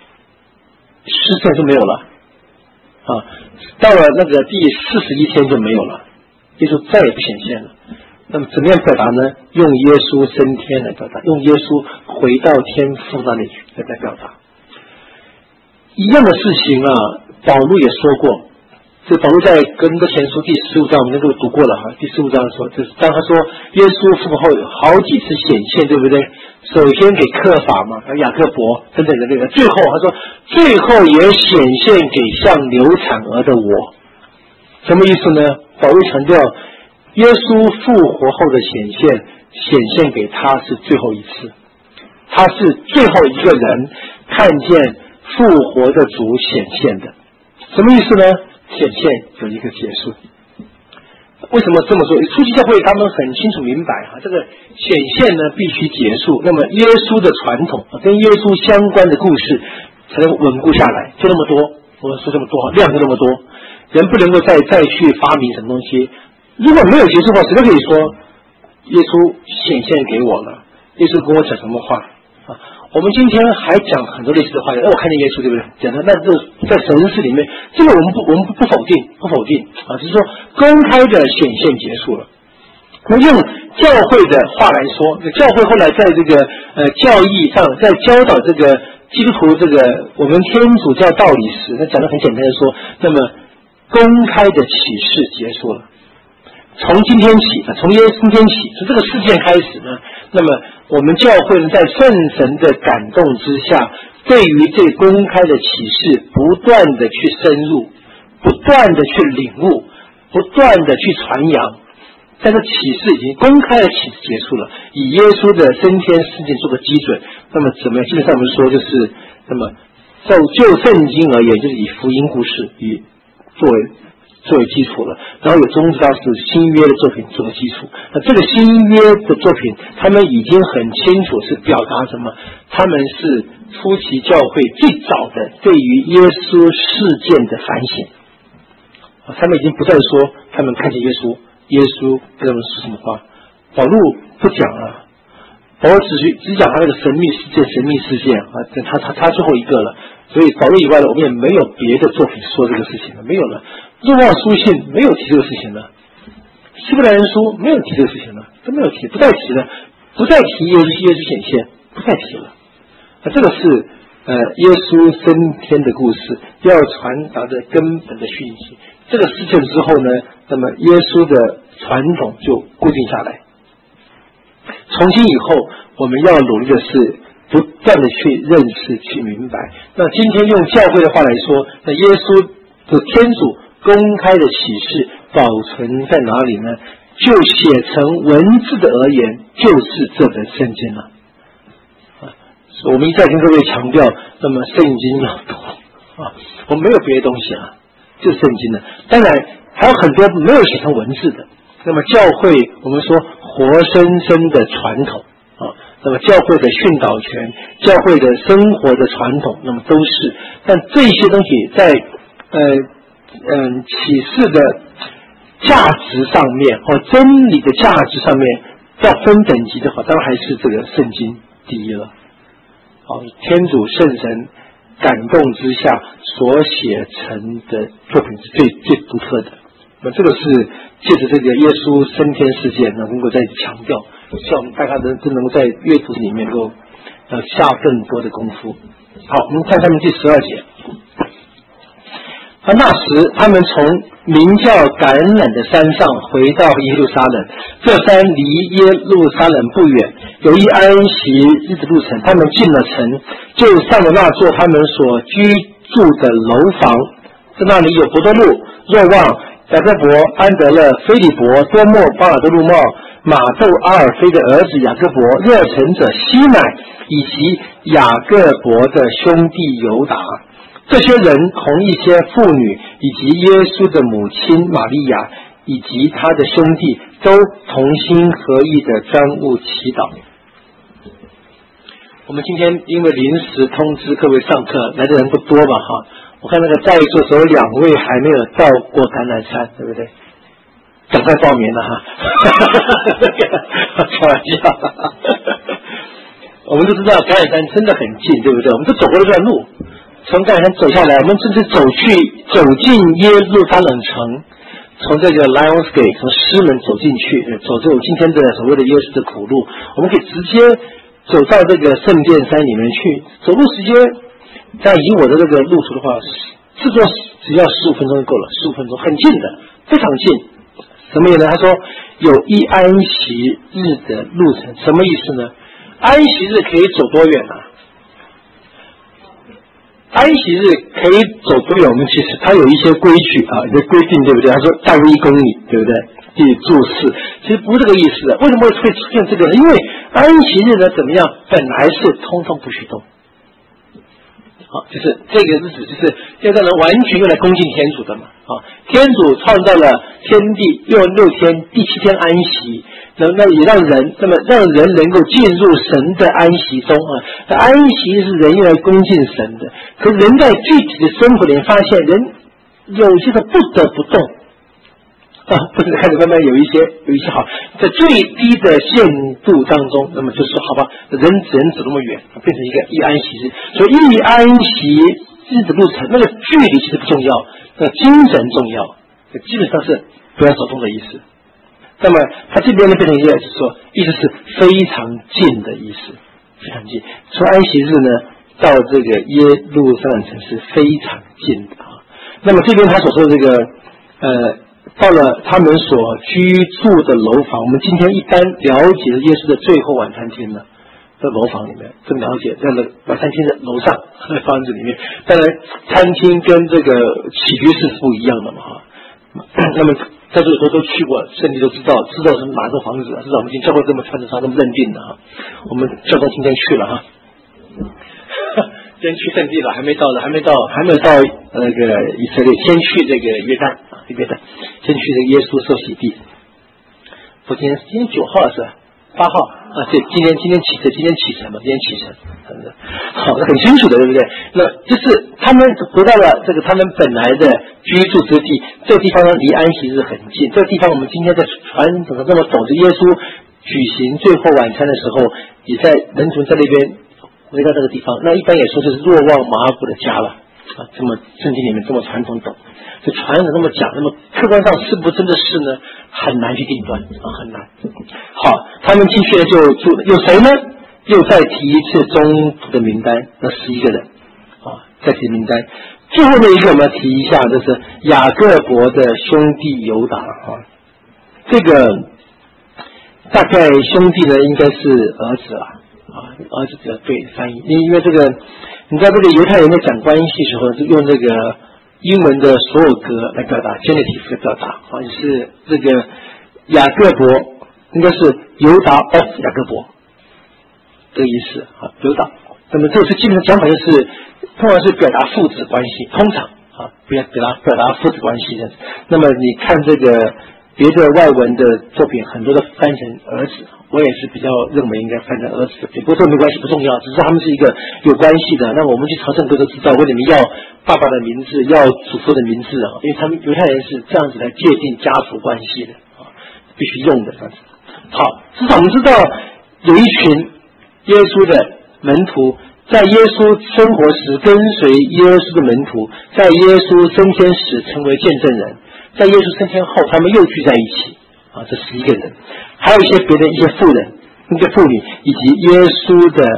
？40天就没有了到了那个第41天就没有了，耶稣再也不显现了。那么怎么样表达呢？用耶稣升天来表达，用耶稣回到天父那里去来表达。一样的事情保罗也说过。这保罗在哥林多前书第15章我们都读过了第15章说，就是当他说耶稣复活后有好几次显现，对不对？首先给客法嘛，雅各伯等等的那个，最后他说最后也显现给像流产儿的我。什么意思呢？保罗强调耶稣复活后的显现给他是最后一次，他是最后一个人看见复活的主显现的。什么意思呢？显现有一个结束。为什么这么说？初期教会他们很清楚明白这个显现呢必须结束，那么耶稣的传统跟耶稣相关的故事才能稳固下来。就那么多，我们说这么多量就那么多，人不能够再去发明什么东西。如果没有结束的话，谁都可以说耶稣显现给我了，耶稣跟我讲什么话我们今天还讲很多类似的话，我看见耶稣，对不对？讲的，那这在神事里面，这个我们不否定只是说公开的显现结束了。那用教会的话来说，教会后来在这个教义上，在教导这个基督徒这个我们天主教道理时，那讲得很简单的说，那么公开的启示结束了。从今天起从耶稣天起，从这个事件开始呢，那么我们教会在圣神的感动之下，对于这公开的启示不断的去深入，不断的去领悟，不断的去传扬。但是启示已经公开的启示结束了，以耶稣的升天事件做个基准。那么怎么样？基本上我们说就是，那么就圣经而言，就是以福音故事作为基础了，然后有宗教是新约的作品做基础。那这个新约的作品，他们已经很清楚是表达什么？他们是初期教会最早的对于耶稣事件的反省。他们已经不再说他们看见耶稣跟他们说什么话。保罗不讲了，保罗只讲他那个神秘事件他最后一个了。所以保罗以外的我们也没有别的作品说这个事情了，没有了。若望书信没有提这个事情了，希伯来人书没有提这个事情了，都没有提，不再提了，不再提耶稣显现，不再提了。这个是耶稣升天的故事要传达的根本的讯息。这个事件之后呢，那么耶稣的传统就固定下来。从今以后，我们要努力的是不断的去认识、去明白。那今天用教会的话来说，那耶稣的天主公开的启示保存在哪里呢？就写成文字的而言，就是这本圣经了。我们一再跟各位强调，那么圣经要读我们没有别的东西就是圣经了。当然还有很多没有写成文字的。那么教会我们说活生生的传统那么教会的训导权、教会的生活的传统，那么都是。但这些东西在启示的价值上面真理的价值上面要分等级的话，当然还是这个圣经第一了。天主圣神感动之下所写成的作品是最独特的。那这个是借着这个耶稣升天事件能够再强调，希望大家都能够在阅读里面够要下更多的功夫。好，我们看下面第12节。那时他们从名叫橄榄的山上回到耶路撒冷，这山离耶路撒冷不远，有一安息日的路程。他们进了城，就上了那座他们所居住的楼房，在那里有伯多禄、若望、雅各伯、安德勒、腓利伯、多默、巴尔多禄茂、马窦、阿尔菲的儿子雅各伯、热诚者西乃，以及雅各伯的兄弟犹大。这些人同一些妇女以及耶稣的母亲玛利亚以及他的兄弟都同心合意的专务祈祷。我们今天因为临时通知各位上课来的人不多吧哈，我看那个在座只有2位还没有到过橄榄山，对不对？赶快报名了哈，开玩笑。我们都知道橄榄山真的很近，对不对？我们都走过这段路，从橄榄山走下来，我们甚至走进耶路撒冷城，从这个 Lions Gate 从狮门走进去，走这种今天的所谓的耶稣的苦路，我们可以直接走到这个圣殿山里面去。走路时间，但以我的这个路途的话，制作只要15分钟就够了，15分钟很近的，非常近。什么意思呢？他说有一安息日的路程，什么意思呢？安息日可以走多远啊？安息日可以走多远？我们其实它有一些规矩啊，一些规定，对不对？他说大约1公里，对不对？地注释，其实不是这个意思的。为什么会出现这个呢？因为安息日呢，怎么样？本来是通通不许动。好，就是这个日子，就是要让人完全用来恭敬天主的嘛。啊，天主创造了天地，用了6天，第7天安息，那也让人能够进入神的安息中啊。那安息是人用来恭敬神的，可是人在具体的生活里面发现，人有些时候不得不动。不是开始慢慢有一些好，在最低的限度当中，那么就说好吧，人只能走那么远，变成一个一安息日。所以一安息日的路程，那个距离其实不重要，那精神重要，基本上是不要走动的意思。那么他这边呢变成一个是说，意思是非常近的意思，非常近。从安息日呢到这个耶路撒冷城是非常近的啊。那么这边他所说的这个到了他们所居住的楼房，我们今天一般了解的耶稣的最后晚餐厅呢，在楼房里面，这么了解，在晚餐厅的楼上，在房子里面。当然，餐厅跟这个起居室是不一样的嘛哈。那么在座都去过，圣地都知道是哪个房子，至少我们已经教会这么传统上这么认定的哈。我们教宗今天去了哈。先去圣地了，还没有到那个以色列，先去这个约旦啊，先去这个耶稣受洗地。今天9号是吧？8号啊，对，今天启程嘛，今天启程，好，那很清楚的，对不对？那就是他们回到了这个他们本来的居住之地，这个地方呢离安息日很近。这个地方我们今天在传统的这么走着耶稣举行最后晚餐的时候，也在人群在那边。回到这个地方，那一般也说是若望马尔谷的家了啊。这么圣经里面这么传统懂，就传统这么讲，那么客观上是不是真的是呢？很难去定断啊，很难。好，他们进去了就住，有谁呢？又再提一次中途的名单，那11个人啊，再提名单。最后那一个我们要提一下，就是雅各伯的兄弟犹大啊，这个大概兄弟呢应该是儿子啊。儿子比较对翻译，因为这个你知道这个犹太人在讲关系的时候是用这个英文的所有格来表达 genitive 的表达啊，也是这个雅各伯应该是犹大 of 雅各伯这个意思啊，犹大。那么这个是基本上讲法就是通常是表达父子关系，通常啊表达父子关系的。那么你看这个别的外文的作品，很多都翻成儿子，我也是比较认为应该翻成儿子的。不过这没关系，不重要，只是他们是一个有关系的。那我们去朝圣都知道，为什么要爸爸的名字，要祖父的名字啊？因为他们犹太人是这样子来界定家族关系的啊，必须用的这样子。好，至少我们知道有一群耶稣的门徒，在耶稣生活时跟随耶稣的门徒，在耶稣升天时成为见证人。在耶稣升天后，他们又聚在一起啊，这11个人，还有一些别的一些妇人、一些妇女，以及耶稣的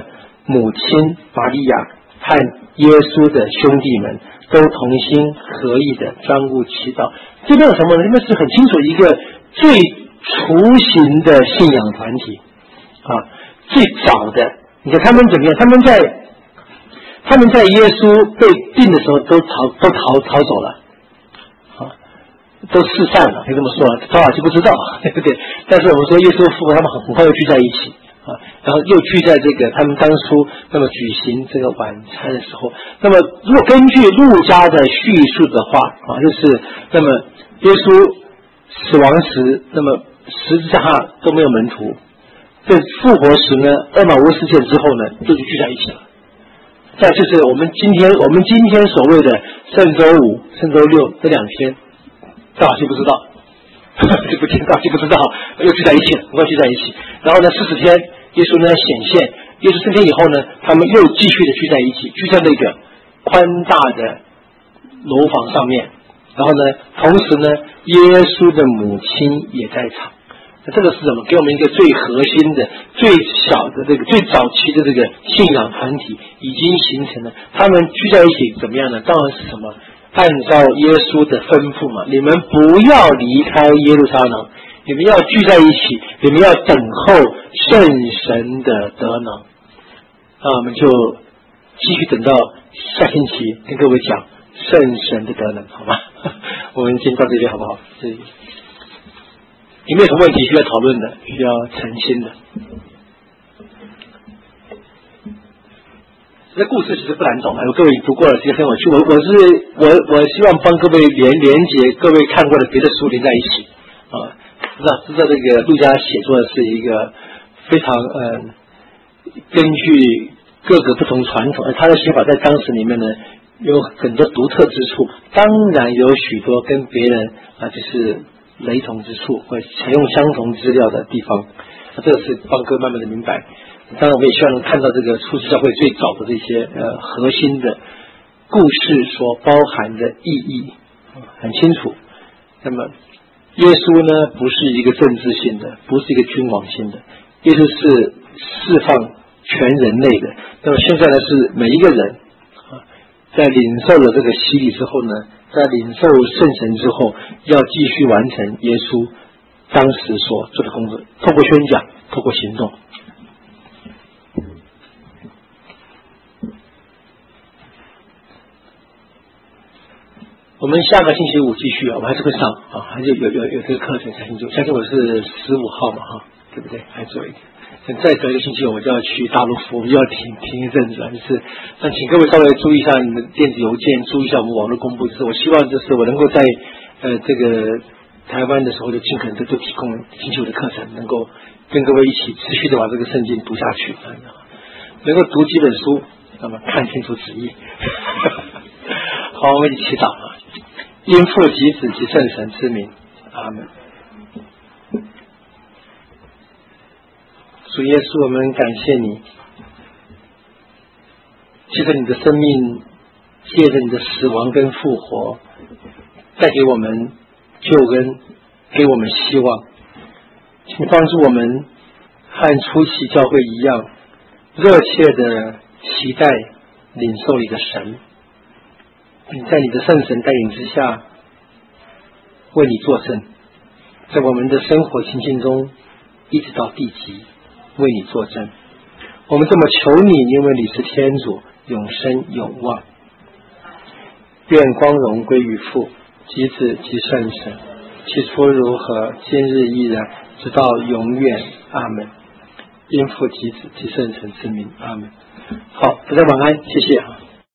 母亲玛利亚和耶稣的兄弟们都同心合意的专顾祈祷。这边有什么呢？这边是很清楚一个最雏形的信仰团体啊，最早的。你看他们怎么样？他们在耶稣被定的时候都逃走了，啊，都四散了，可以这么说，多少就不知道，对不对？但是我们说耶稣复活，他们很快又聚在一起啊，然后又聚在这个他们当初那么举行这个晚餐的时候。那么如果根据路加的叙述的话啊，就是那么耶稣死亡时，那么十字架上都没有门徒。在复活时呢，厄玛乌事件之后呢，就聚在一起了。再就是我们今天所谓的圣周五、圣周六这2天，大家不知道，这不听大家不知道，又聚在一起了，很快聚在一起。然后呢，40天，耶稣呢显现，耶稣升天以后呢，他们又继续的聚在一起，聚在那个宽大的楼房上面。然后呢，同时呢，耶稣的母亲也在场。这个是什么？给我们一个最核心的、最小的这个最早期的这个信仰团体已经形成了。他们聚在一起怎么样呢？当然是什么？按照耶稣的吩咐嘛，你们不要离开耶路撒冷，你们要聚在一起，你们要等候圣神的得能。那我们就继续等到下星期跟各位讲圣神的得能，好吗？我们先到这边好不好？有没有什么问题需要讨论的，需要澄清的？这故事其实不难懂，各位读过了，其实很有趣。我希望帮各位连结各位看过的别的书连在一起啊，知道这个路加写作的是一个非常根据各个不同传统，他的写法在当时里面呢有很多独特之处，当然有许多跟别人就是雷同之处，或采用相同资料的地方，这个是帮各位慢慢的明白。当然我们也希望能看到这个初期教会最早的这些核心的故事所包含的意义很清楚。那么耶稣呢不是一个政治性的，不是一个君王性的，耶稣是释放全人类的。那么现在呢是每一个人在领受了这个洗礼之后呢，在领受圣神之后，要继续完成耶稣当时所做的工作，透过宣讲，透过行动。我们下个星期五继续我们还是会上还是有这个课程，相信我是15号嘛对不对？还做一个。再隔一个星期我们就要去大陆服务，又要停一阵子了。就是但请各位稍微注意一下你的电子邮件，注意一下我们网络公布。就是我希望就是我能够在这个台湾的时候就尽可能都提供星期五的课程，能够跟各位一起持续的把这个圣经读下去，能够读几本书，那么看清楚旨意。好，我们一起祈祷因父及子及圣神之名，阿们。主耶稣，我们感谢你，借着你的生命，借着你的死亡跟复活，带给我们救恩，给我们希望。请帮助我们和初期教会一样，热切的期待领受你的神，并在你的圣神带领之下，为你作证，在我们的生活情境中，一直到地极。为你作证，我们这么求你，因为你是天主，永生永望。愿光荣归于父及子及圣神，起初如何，今日依然，直到永远，阿们。因父及子及圣神之名，阿们。好，大家晚安，谢谢